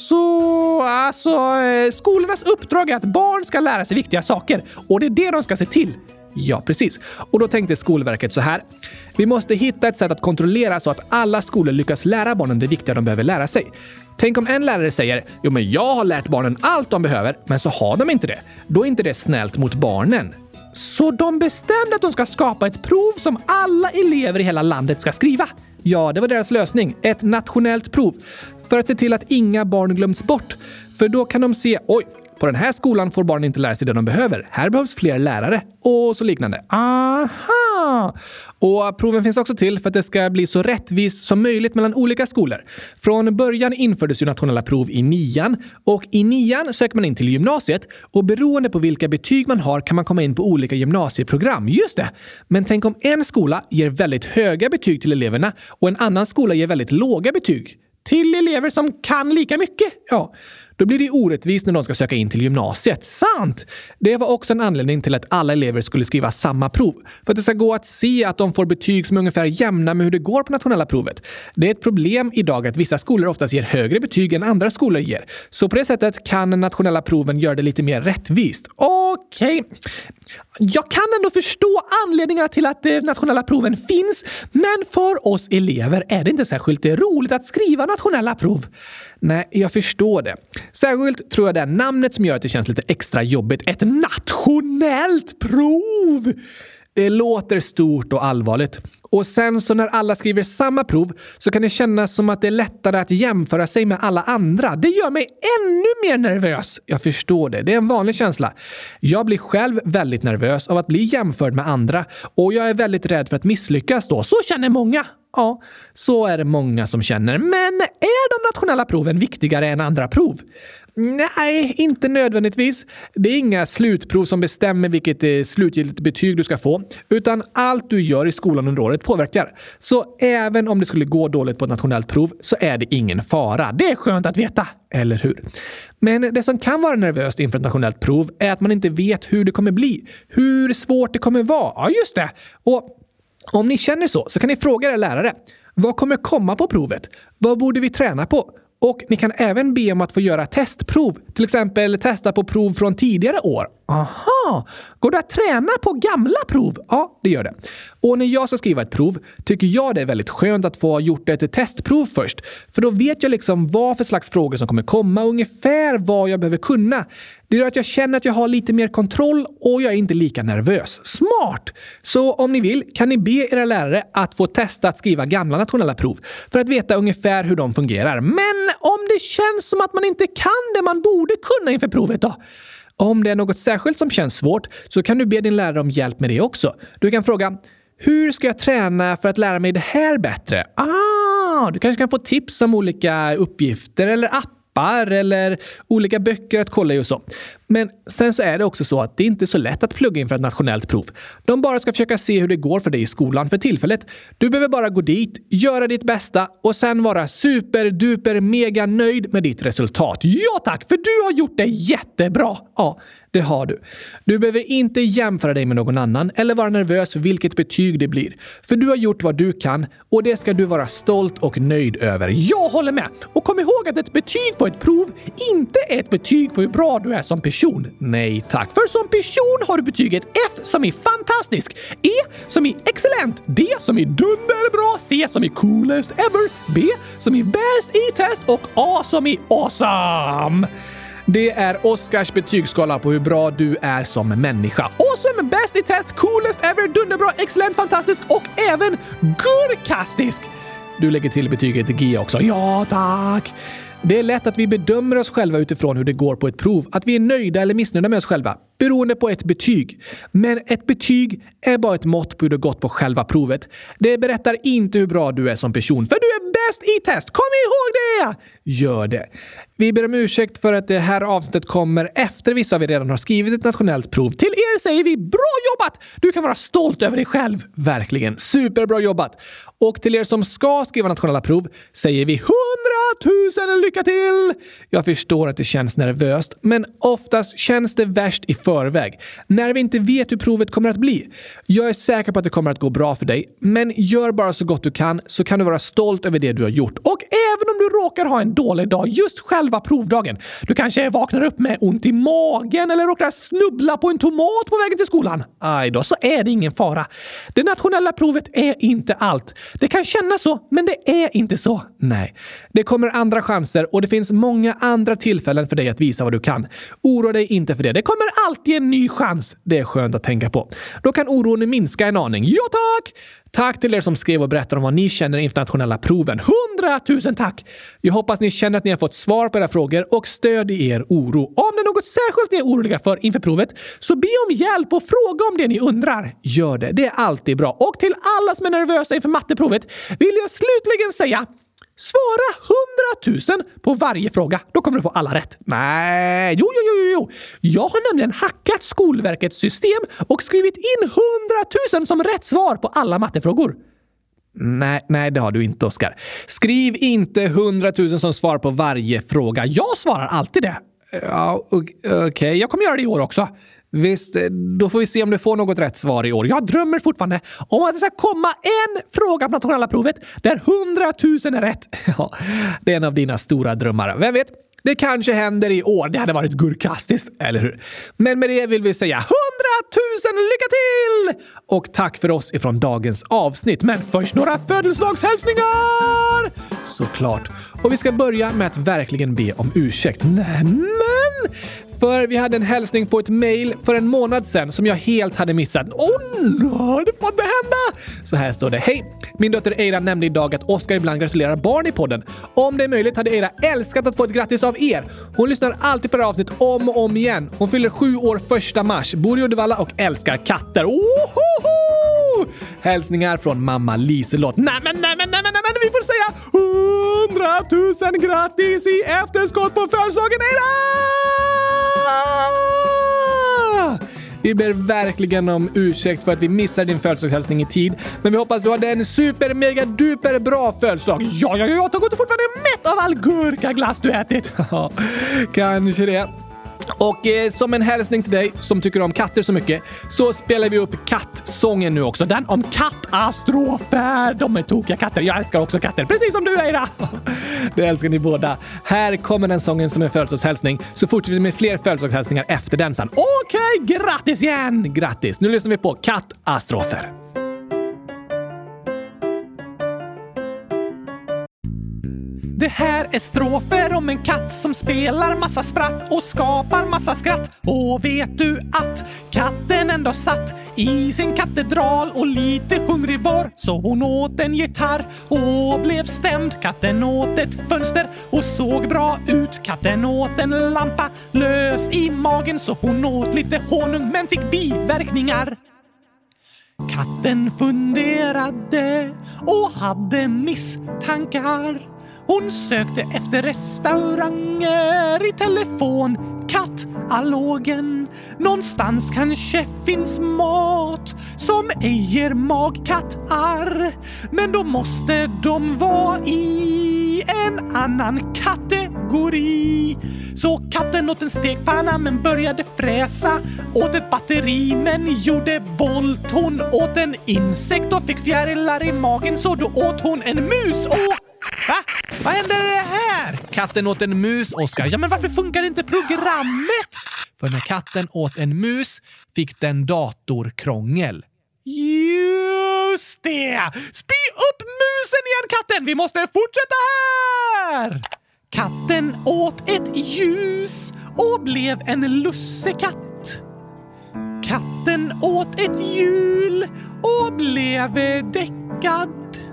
Så alltså, skolornas uppdrag är att barn ska lära sig viktiga saker. Och det är det de ska se till. Ja, precis. Och då tänkte Skolverket så här. Vi måste hitta ett sätt att kontrollera så att alla skolor lyckas lära barnen det viktiga de behöver lära sig. Tänk om en lärare säger, jo men jag har lärt barnen allt de behöver, men så har de inte det. Då är inte det snällt mot barnen. Så de bestämde att de ska skapa ett prov som alla elever i hela landet ska skriva. Ja, det var deras lösning. Ett nationellt prov. För att se till att inga barn glöms bort. För då kan de se, oj, på den här skolan får barn inte lära sig det de behöver. Här behövs fler lärare. Och så liknande. Aha! Och proven finns också till för att det ska bli så rättvist som möjligt mellan olika skolor. Från början infördes ju nationella prov i nian. Och i nian söker man in till gymnasiet. Och beroende på vilka betyg man har kan man komma in på olika gymnasieprogram. Just det! Men tänk om en skola ger väldigt höga betyg till eleverna och en annan skola ger väldigt låga betyg. Till elever som kan lika mycket? Ja, då blir det orättvist när de ska söka in till gymnasiet. Sant! Det var också en anledning till att alla elever skulle skriva samma prov. För att det ska gå att se att de får betyg som är ungefär jämna med hur det går på nationella provet. Det är ett problem idag att vissa skolor oftast ger högre betyg än andra skolor ger. Så på det sättet kan nationella proven göra det lite mer rättvist. Okej. Okay. Jag kan ändå förstå anledningarna till att de nationella proven finns. Men för oss elever är det inte särskilt roligt att skriva nationella prov. Nej, jag förstår det. Särskilt tror jag det är namnet som gör att det känns lite extra jobbigt. Ett nationellt prov! Det låter stort och allvarligt. Och sen så när alla skriver samma prov så kan det kännas som att det är lättare att jämföra sig med alla andra. Det gör mig ännu mer nervös. Jag förstår det. Det är en vanlig känsla. Jag blir själv väldigt nervös av att bli jämförd med andra. Och jag är väldigt rädd för att misslyckas då. Så känner många. Ja, så är det många som känner. Men är de nationella proven viktigare än andra prov? Nej, inte nödvändigtvis. Det är inga slutprov som bestämmer vilket slutgiltigt betyg du ska få. Utan allt du gör i skolan under året påverkar. Så även om det skulle gå dåligt på ett nationellt prov så är det ingen fara. Det är skönt att veta, eller hur? Men det som kan vara nervöst inför ett nationellt prov är att man inte vet hur det kommer bli. Hur svårt det kommer vara. Ja, just det. Och om ni känner så, så kan ni fråga er lärare. Vad kommer komma på provet? Vad borde vi träna på? Och ni kan även be om att få göra testprov. Till exempel testa på prov från tidigare år. Aha! Går det att träna på gamla prov? Ja, det gör det. Och när jag ska skriva ett prov tycker jag det är väldigt skönt att få ha gjort ett testprov först. För då vet jag liksom vad för slags frågor som kommer komma och ungefär vad jag behöver kunna. Det gör att jag känner att jag har lite mer kontroll och jag är inte lika nervös. Smart! Så om ni vill kan ni be era lärare att få testa att skriva gamla nationella prov för att veta ungefär hur de fungerar. Men om det känns som att man inte kan det man borde kunna inför provet då? Om det är något särskilt som känns svårt så kan du be din lärare om hjälp med det också. Du kan fråga, hur ska jag träna för att lära mig det här bättre? Ah, du kanske kan få tips om olika uppgifter eller appar eller olika böcker att kolla i och så. Men sen så är det också så att det inte är så lätt att plugga in för ett nationellt prov. De bara ska försöka se hur det går för dig i skolan för tillfället. Du behöver bara gå dit, göra ditt bästa och sen vara super, duper, mega nöjd med ditt resultat. Ja tack, för du har gjort det jättebra! Ja, det har du. Du behöver inte jämföra dig med någon annan eller vara nervös för vilket betyg det blir. För du har gjort vad du kan och det ska du vara stolt och nöjd över. Jag håller med! Och kom ihåg att ett betyg på ett prov inte är ett betyg på hur bra du är som person. Nej tack, för som person har du betyget F som är fantastisk, E som är excellent, D som är dunderbra, C som är coolest ever, B som är bäst i test och A som är awesome. Det är Oskars betygsskala på hur bra du är som människa. Awesome, bäst i test, coolest ever, dunderbra, excellent, fantastisk och även gurkastisk. Du lägger till betyget G också. Ja tack! Det är lätt att vi bedömer oss själva utifrån hur det går på ett prov. Att vi är nöjda eller missnöjda med oss själva. Beroende på ett betyg. Men ett betyg är bara ett mått på hur det gått på själva provet. Det berättar inte hur bra du är som person. För du är bäst i test. Kom ihåg det! Gör det. Vi ber om ursäkt för att det här avsnittet kommer efter vissa vi redan har skrivit ett nationellt prov. Till er säger vi bra jobbat! Du kan vara stolt över dig själv. Verkligen. Superbra jobbat. Och till er som ska skriva nationella prov säger vi hundratusen lycka till! Jag förstår att det känns nervöst, men oftast känns det värst i förväg. När vi inte vet hur provet kommer att bli. Jag är säker på att det kommer att gå bra för dig, men gör bara så gott du kan så kan du vara stolt över det du har gjort. Och även om du råkar ha en dålig dag just själva provdagen. Du kanske vaknar upp med ont i magen eller råkar snubbla på en tomat på vägen till skolan. Aj då, så är det ingen fara. Det nationella provet är inte allt. Det kan kännas så, men det är inte så. Nej. Det kommer andra chanser och det finns många andra tillfällen för dig att visa vad du kan. Oroa dig inte för det. Det kommer alltid en ny chans. Det är skönt att tänka på. Då kan oron minska en aning. Ja tack! Tack till er som skrev och berättar om vad ni känner inför nationella proven. Hundratusen tack! Jag hoppas ni känner att ni har fått svar på era frågor och stöd i er oro. Om det är något särskilt ni är oroliga för inför provet så be om hjälp och fråga om det ni undrar. Gör det, det är alltid bra. Och till alla som är nervösa inför matteprovet vill jag slutligen säga: svara hundratusen på varje fråga. Då kommer du få alla rätt. Nej, jo, jo, jo, jo. Jag har nämligen hackat Skolverkets system och skrivit in hundratusen som rätt svar på alla mattefrågor. Nej, nej, det har du inte, Oskar. Skriv inte hundratusen som svar på varje fråga. Jag svarar alltid det. Ja, okej. Okay. Jag kommer göra det i år också. Visst, då får vi se om du får något rätt svar i år. Jag drömmer fortfarande om att det ska komma en fråga på nationella provet där hundratusen är rätt. Ja, det är en av dina stora drömmar. Vem vet? Det kanske händer i år. Det hade varit gurkastiskt, eller hur? Men med det vill vi säga hundratusen lycka till! Och tack för oss ifrån dagens avsnitt. Men först några födelsedagshälsningar! Såklart. Och vi ska börja med att verkligen be om ursäkt. Nämen! För vi hade en hälsning på ett mejl för en månad sedan som jag helt hade missat. Åh oh, nej, det får inte hända! Så här står det. Hej, min dotter Eira nämnde idag att Oskar ibland gratulerar barn i podden. Om det är möjligt hade Eira älskat att få ett grattis av er. Hon lyssnar alltid på det här avsnitt om och om igen. Hon fyller sju år första mars, bor i Uddevalla och älskar katter. Ohoho! Hälsningar från mamma Liselott. Nej men, nej men, nej men, nej men, vi får säga hundratusen grattis i efterskott på födelsedagen Eira! Vi ber verkligen om ursäkt för att vi missar din födelsedagshälsning i tid. Men vi hoppas du hade en super, mega, duper bra födelsedag. Ja, ja, ja, jag har gått fortfarande mätt av all gurkaglass du ätit. Kanske det. Och eh, som en hälsning till dig som tycker om katter så mycket så spelar vi upp kattsången nu också. Den om katastrofer. De är tokiga katter. Jag älskar också katter, precis som du, Eira. Det älskar ni båda. Här kommer den sången som är födelsedagshälsning. Så fortsätter vi med fler födelsedagshälsningar efter den sen. Okej, okay, grattis igen! Grattis! Nu lyssnar vi på katastrofer. Det här är strofer om en katt som spelar massa spratt och skapar massa skratt. Och vet du att katten ändå satt i sin katedral och lite hungrig var, så hon åt en gitarr och blev stämd. Katten åt ett fönster och såg bra ut. Katten åt en lampa lös i magen, så hon åt lite honung men fick biverkningar. Katten funderade och hade misstankar. Hon sökte efter restauranger i telefonkatalogen. Någonstans kanske finns mat som ej ger magkattar. Men då måste de vara i en annan kategori. Så katten åt en stekpanna men började fräsa. Åt ett batteri men gjorde volt. Hon åt en insekt och fick fjärilar i magen, så då åt hon en mus och... Va? Vad händer här? Katten åt en mus, Oskar. Ja, men varför funkar inte programmet? För när katten åt en mus fick den datorkrångel. Just det! Spy upp musen igen, katten! Vi måste fortsätta här! Katten åt ett ljus och blev en lussekatt. Katten åt ett hjul och blev däckad.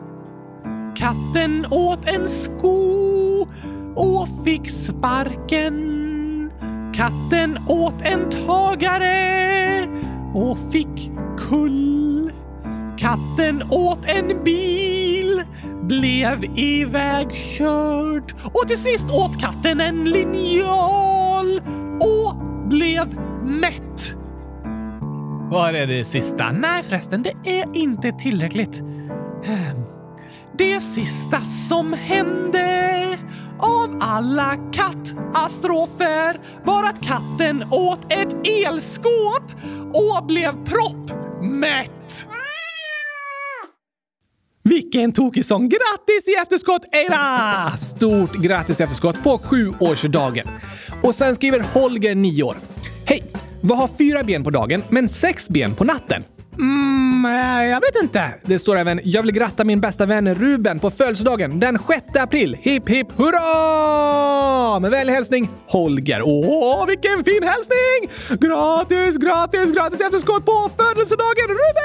Katten åt en sko och fick sparken. Katten åt en tagare och fick kull. Katten åt en bil, blev ivägkörd. Och till sist åt katten en linjal och blev mätt. Vad är det sista? Nej förresten, det är inte tillräckligt. Det sista som hände av alla katastrofer var att katten åt ett elskåp och blev proppmätt. Vilken tokig sång! Grattis i efterskott, Eira! Stort grattis i efterskott på sjuårsdagen. Och sen skriver Holger, nio år. Hej! Vad har fyra ben på dagen men sex ben på natten? Mm, jag vet inte. Det står även, jag vill gratta min bästa vän Ruben på födelsedagen den sjätte april. Hipp hipp hurra! Med vänlig hälsning, Holger. Åh, vilken fin hälsning! Gratis, gratis, gratis efterskott på födelsedagen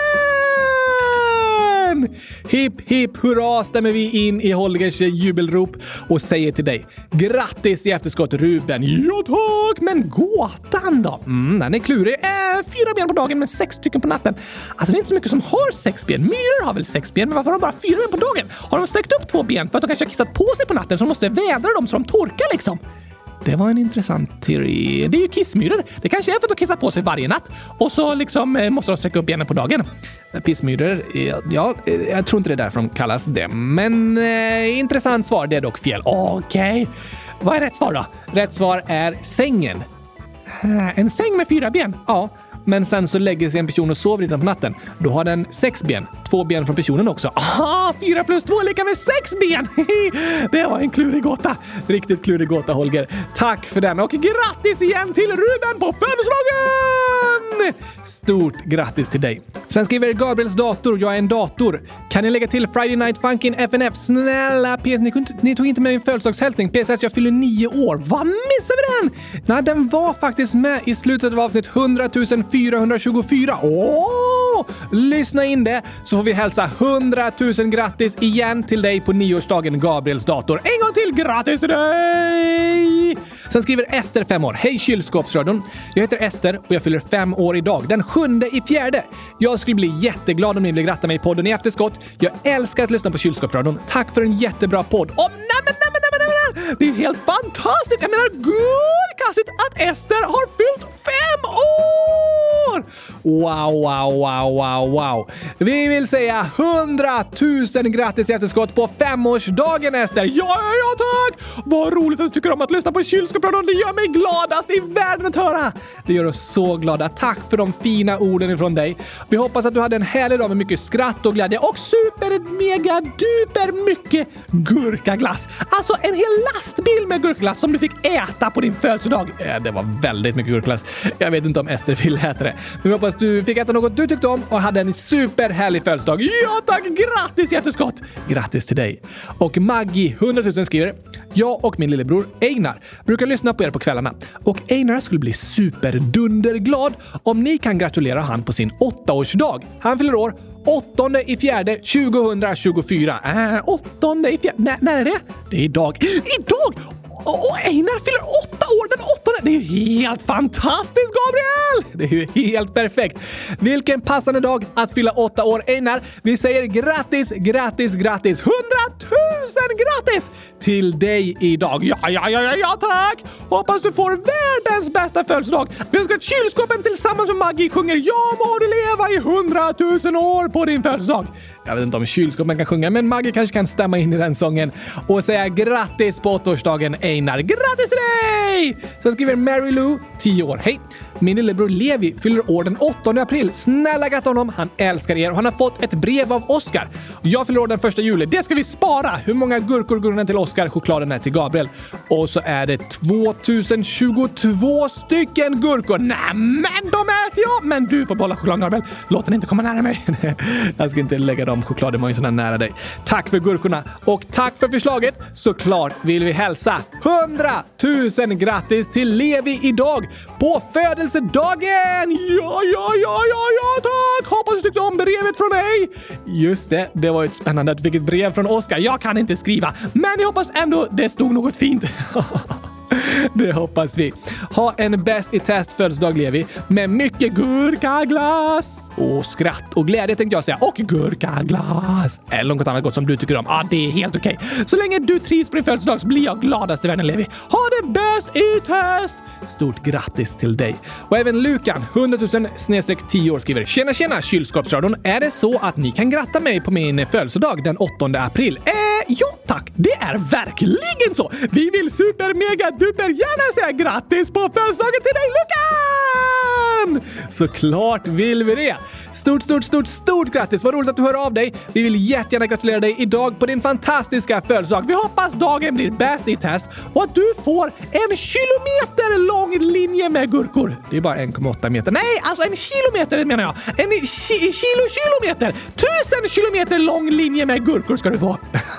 Ruben! Hipp hipp hurra stämmer vi in i Holgers jubelrop och säger till dig, grattis i efterskott Ruben. Ja tack, men gåtan då? Mm, den är klurig. Äh, fyra ben på dagen men sex stycken på natten. Alltså det är inte så mycket som har sex ben. Myror har väl sex ben, men varför har de bara fyra ben på dagen? Har de sträckt upp två ben för att de kanske har kissat på sig på natten så de måste vädra dem så de torkar liksom? Det var en intressant teori. Det är ju kissmyror. Det kanske är för att de kissar på sig varje natt. Och så liksom eh, måste de sträcka upp benen på dagen. Pissmyror, eh, ja, eh, jag tror inte det är därför de kallas det. Men eh, intressant svar, det är dock fel. Okej. Okay. Vad är rätt svar då? Rätt svar är sängen. En säng med fyra ben? Ja. Men sen så lägger sig en person och sover i den på natten. Då har den sex ben. Två ben från personen också. Aha, fyra plus två är lika med sex ben. Det var en klurig gåta. Riktigt klurig gåta, Holger. Tack för den och grattis igen till Ruben på födelsedagen! Stort grattis till dig. Sen skriver Gabriels dator, jag är en dator. Kan ni lägga till Friday Night Funkin' F N F? Snälla P S, ni, kunde, ni tog inte med min födelsedagshälsning. P S S, jag fyller nio år. Vad missade vi den? Nej, den var faktiskt med i slutet av avsnitt hundratusen fyrahundratjugofyra. Åh! Lyssna in det så får vi hälsa hundratusen grattis igen till dig på nioårsdagen, Gabriels dator. En gång till, grattis till dig! Sen skriver Ester, fem år. Hej kylskåpsradion. Jag heter Ester och jag fyller fem år idag, den sjunde i fjärde. Jag skulle bli jätteglad om ni vill gratta mig i podden i efterskott. Jag älskar att lyssna på kylskåpsradion. Tack för en jättebra podd. Åh, nej, men, nej, men, nej, men, nej, men. Det är helt fantastiskt. Jag menar, gurkastigt att Ester har fyllt fem år! Wow, wow, wow, wow, wow. Vi vill säga hundratusen grattis i efterskott på femårsdagen, Ester. Ja, ja, ja, tack! Vad roligt att du tycker om att lyssna på Kylskåpsradion. Det gör mig gladast i världen att höra. Det gör oss så glada. Tack för de fina orden ifrån dig. Vi hoppas att du hade en härlig dag med mycket skratt och glädje och super, mega, duper mycket gurkaglass. Alltså en hel lastbil med gurkaglass som du fick äta på din födelsedag. Äh, det var väldigt mycket gurkaglass. Jag vet inte om Ester vill äta det. Men vi hoppas att du fick äta något du tyckte om och hade en superhärlig födelsedag. Ja tack, grattis i efterskott! Grattis till dig. Och Maggie, hundratusen skriver: jag och min lillebror Einar brukar lyssna på er på kvällarna. Och Einar skulle bli superdunderglad om ni kan gratulera han på sin åttaårsdag. Han fyller år åttonde i fjärde tjugohundratjugofyra. Äh, åttonde i fjärde. N- när är det? Det är idag. Idag! Och Einar fyller åtta år den åttonde. Det är ju helt fantastiskt, Gabriel! Det är ju helt perfekt. Vilken passande dag att fylla åtta år, Einar. Vi säger grattis, grattis, grattis. Hundratusen grattis till dig idag. Ja, ja, ja, ja, ja, tack! Hoppas du får världens bästa födelsedag. Vi önskar att Kylskåpen tillsammans med Maggie sjunger ja må du leva i hundratusen år på din födelsedag. Jag vet inte om Kylskåpen kan sjunga, men Maggie kanske kan stämma in i den sången och säga grattis på åttaårsdagen, Einar. Grattis till dig! Sen skriver Mary Lou, tio år. Hej! Min lillebror Levi fyller år den åttonde april. Snälla gratta honom, han älskar er och han har fått ett brev av Oscar. Jag fyller år den första juli, det ska vi spara. Hur många gurkor går den till Oscar? Chokladen är till Gabriel. Och så är det tvåtusentjugotvå stycken gurkor. Nej, men de äter jag! Men du får bolla chokladen, Gabriel. Låt den inte komma nära mig. Jag ska inte lägga dem choklademojserna nära dig. Tack för gurkorna och tack för förslaget. Såklart vill vi hälsa hundratusen grattis till Levi idag på födelsedagen. Ja, ja, ja, ja, ja, tack! Hoppas du tyckte om brevet från mig. Just det, det var ju spännande att du fick ett brev från Oscar. Jag kan inte skriva, men jag hoppas ändå det stod något fint. Det hoppas vi. Ha en bäst i test födelsedag, Levi, med mycket gurkaglass och skratt och glädje tänkte jag säga. Och gurkaglass eller något annat gott som du tycker om. Ja, det är helt okej. Så länge du trivs på din födelsedag så blir jag gladast i världen, Levi. Ha det bäst i test! Stort grattis till dig. Och även Lukan, hundratusen snedstreck tio år skriver: Tjena, tjena, Kylskåpsradion. Är det så att ni kan gratta mig på min födelsedag den åttonde april? Eh, ja tack. Det är verkligen så. Vi vill super, mega, duper gärna säga grattis på födelsedagen till dig, Lukan! Såklart vill vi det. Stort, stort, stort, stort grattis. Vad roligt att du hör av dig. Vi vill jättegärna gratulera dig idag på din fantastiska födelsedag. Vi hoppas dagen blir bäst i test och att du får en kilometer lång linje med gurkor. Det är bara en komma åtta meter. Nej, alltså en kilometer menar jag. En ki- kilo kilometer. Tusen kilometer lång linje med gurkor ska du få.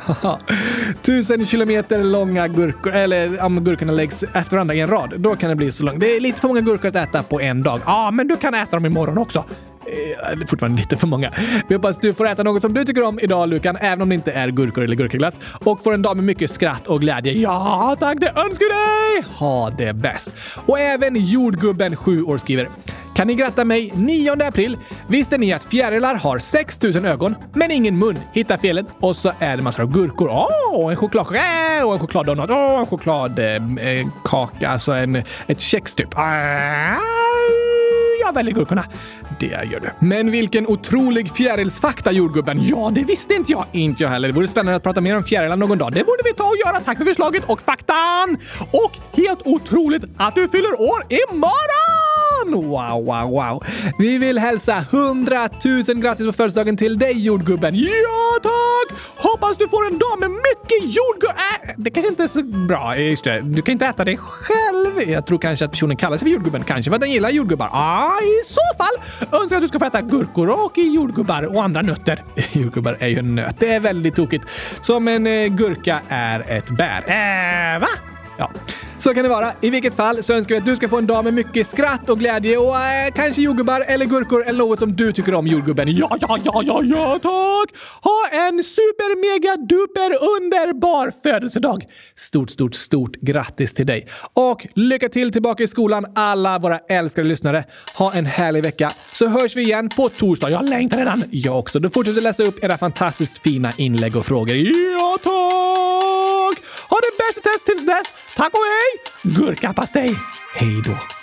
Tusen kilometer långa gurkor. Eller om gurkorna läggs efter varandra i en rad. Då kan det bli så långt. Det är lite för många gurkor att äta på en dag. Ja, men du kan äta dem imorgon också. Eh, fortfarande lite för många. Vi hoppas du får äta något som du tycker om idag, Lukan, även om det inte är gurkor eller gurkaglass. Och får en dag med mycket skratt och glädje. Ja, tack, det önskar dig! Ha det bäst. Och även jordgubben sju år skriver: Kan ni gratta mig nionde april? Visste ni att fjärilar har sex tusen ögon men ingen mun? Hitta felet och så är det massor av gurkor. Åh, oh, en choklad och en chokladdonut. Åh, oh, en chokladkaka, eh, alltså en, ett kex typ. Ah, jag väljer gurkorna. Det gör du. Men vilken otrolig fjärilsfakta, jordgubben. Ja, det visste inte jag. Inte jag heller. Det vore spännande att prata mer om fjärilar någon dag. Det borde vi ta och göra. Tack för förslaget och faktan. Och helt otroligt att du fyller år imorgon. Wow, wow, wow. Vi vill hälsa hundratusen grattis på födelsedagen till dig, jordgubben. Ja, tack! Hoppas du får en dag med mycket jordgubb. Äh, det kanske inte är så bra. Just det. Du kan inte äta det själv. Jag tror kanske att personen kallar sig för jordgubben. Kanske för att den gillar jordgubbar. Ah, i så fall önskar att du ska få äta gurkor och jordgubbar och andra nötter. Jordgubbar är ju en nöt. Det är väldigt tokigt. Som en eh, gurka är ett bär. Äh, va? Ja, så kan det vara. I vilket fall så önskar vi att du ska få en dag med mycket skratt och glädje och äh, kanske jordgubbar eller gurkor eller något som du tycker om, jordgubben. Ja, ja, ja, ja, ja, tack! Ha en super, mega, duper, underbar födelsedag. Stort, stort, stort grattis till dig. Och lycka till tillbaka i skolan, alla våra älskade lyssnare. Ha en härlig vecka. Så hörs vi igen på torsdag. Jag längtar redan. Jag också. Då fortsätter läsa upp era fantastiskt fina inlägg och frågor. Ja, tack! Ha det bästa test tills dess. Tack och hej! Gurkapastej. Hej då.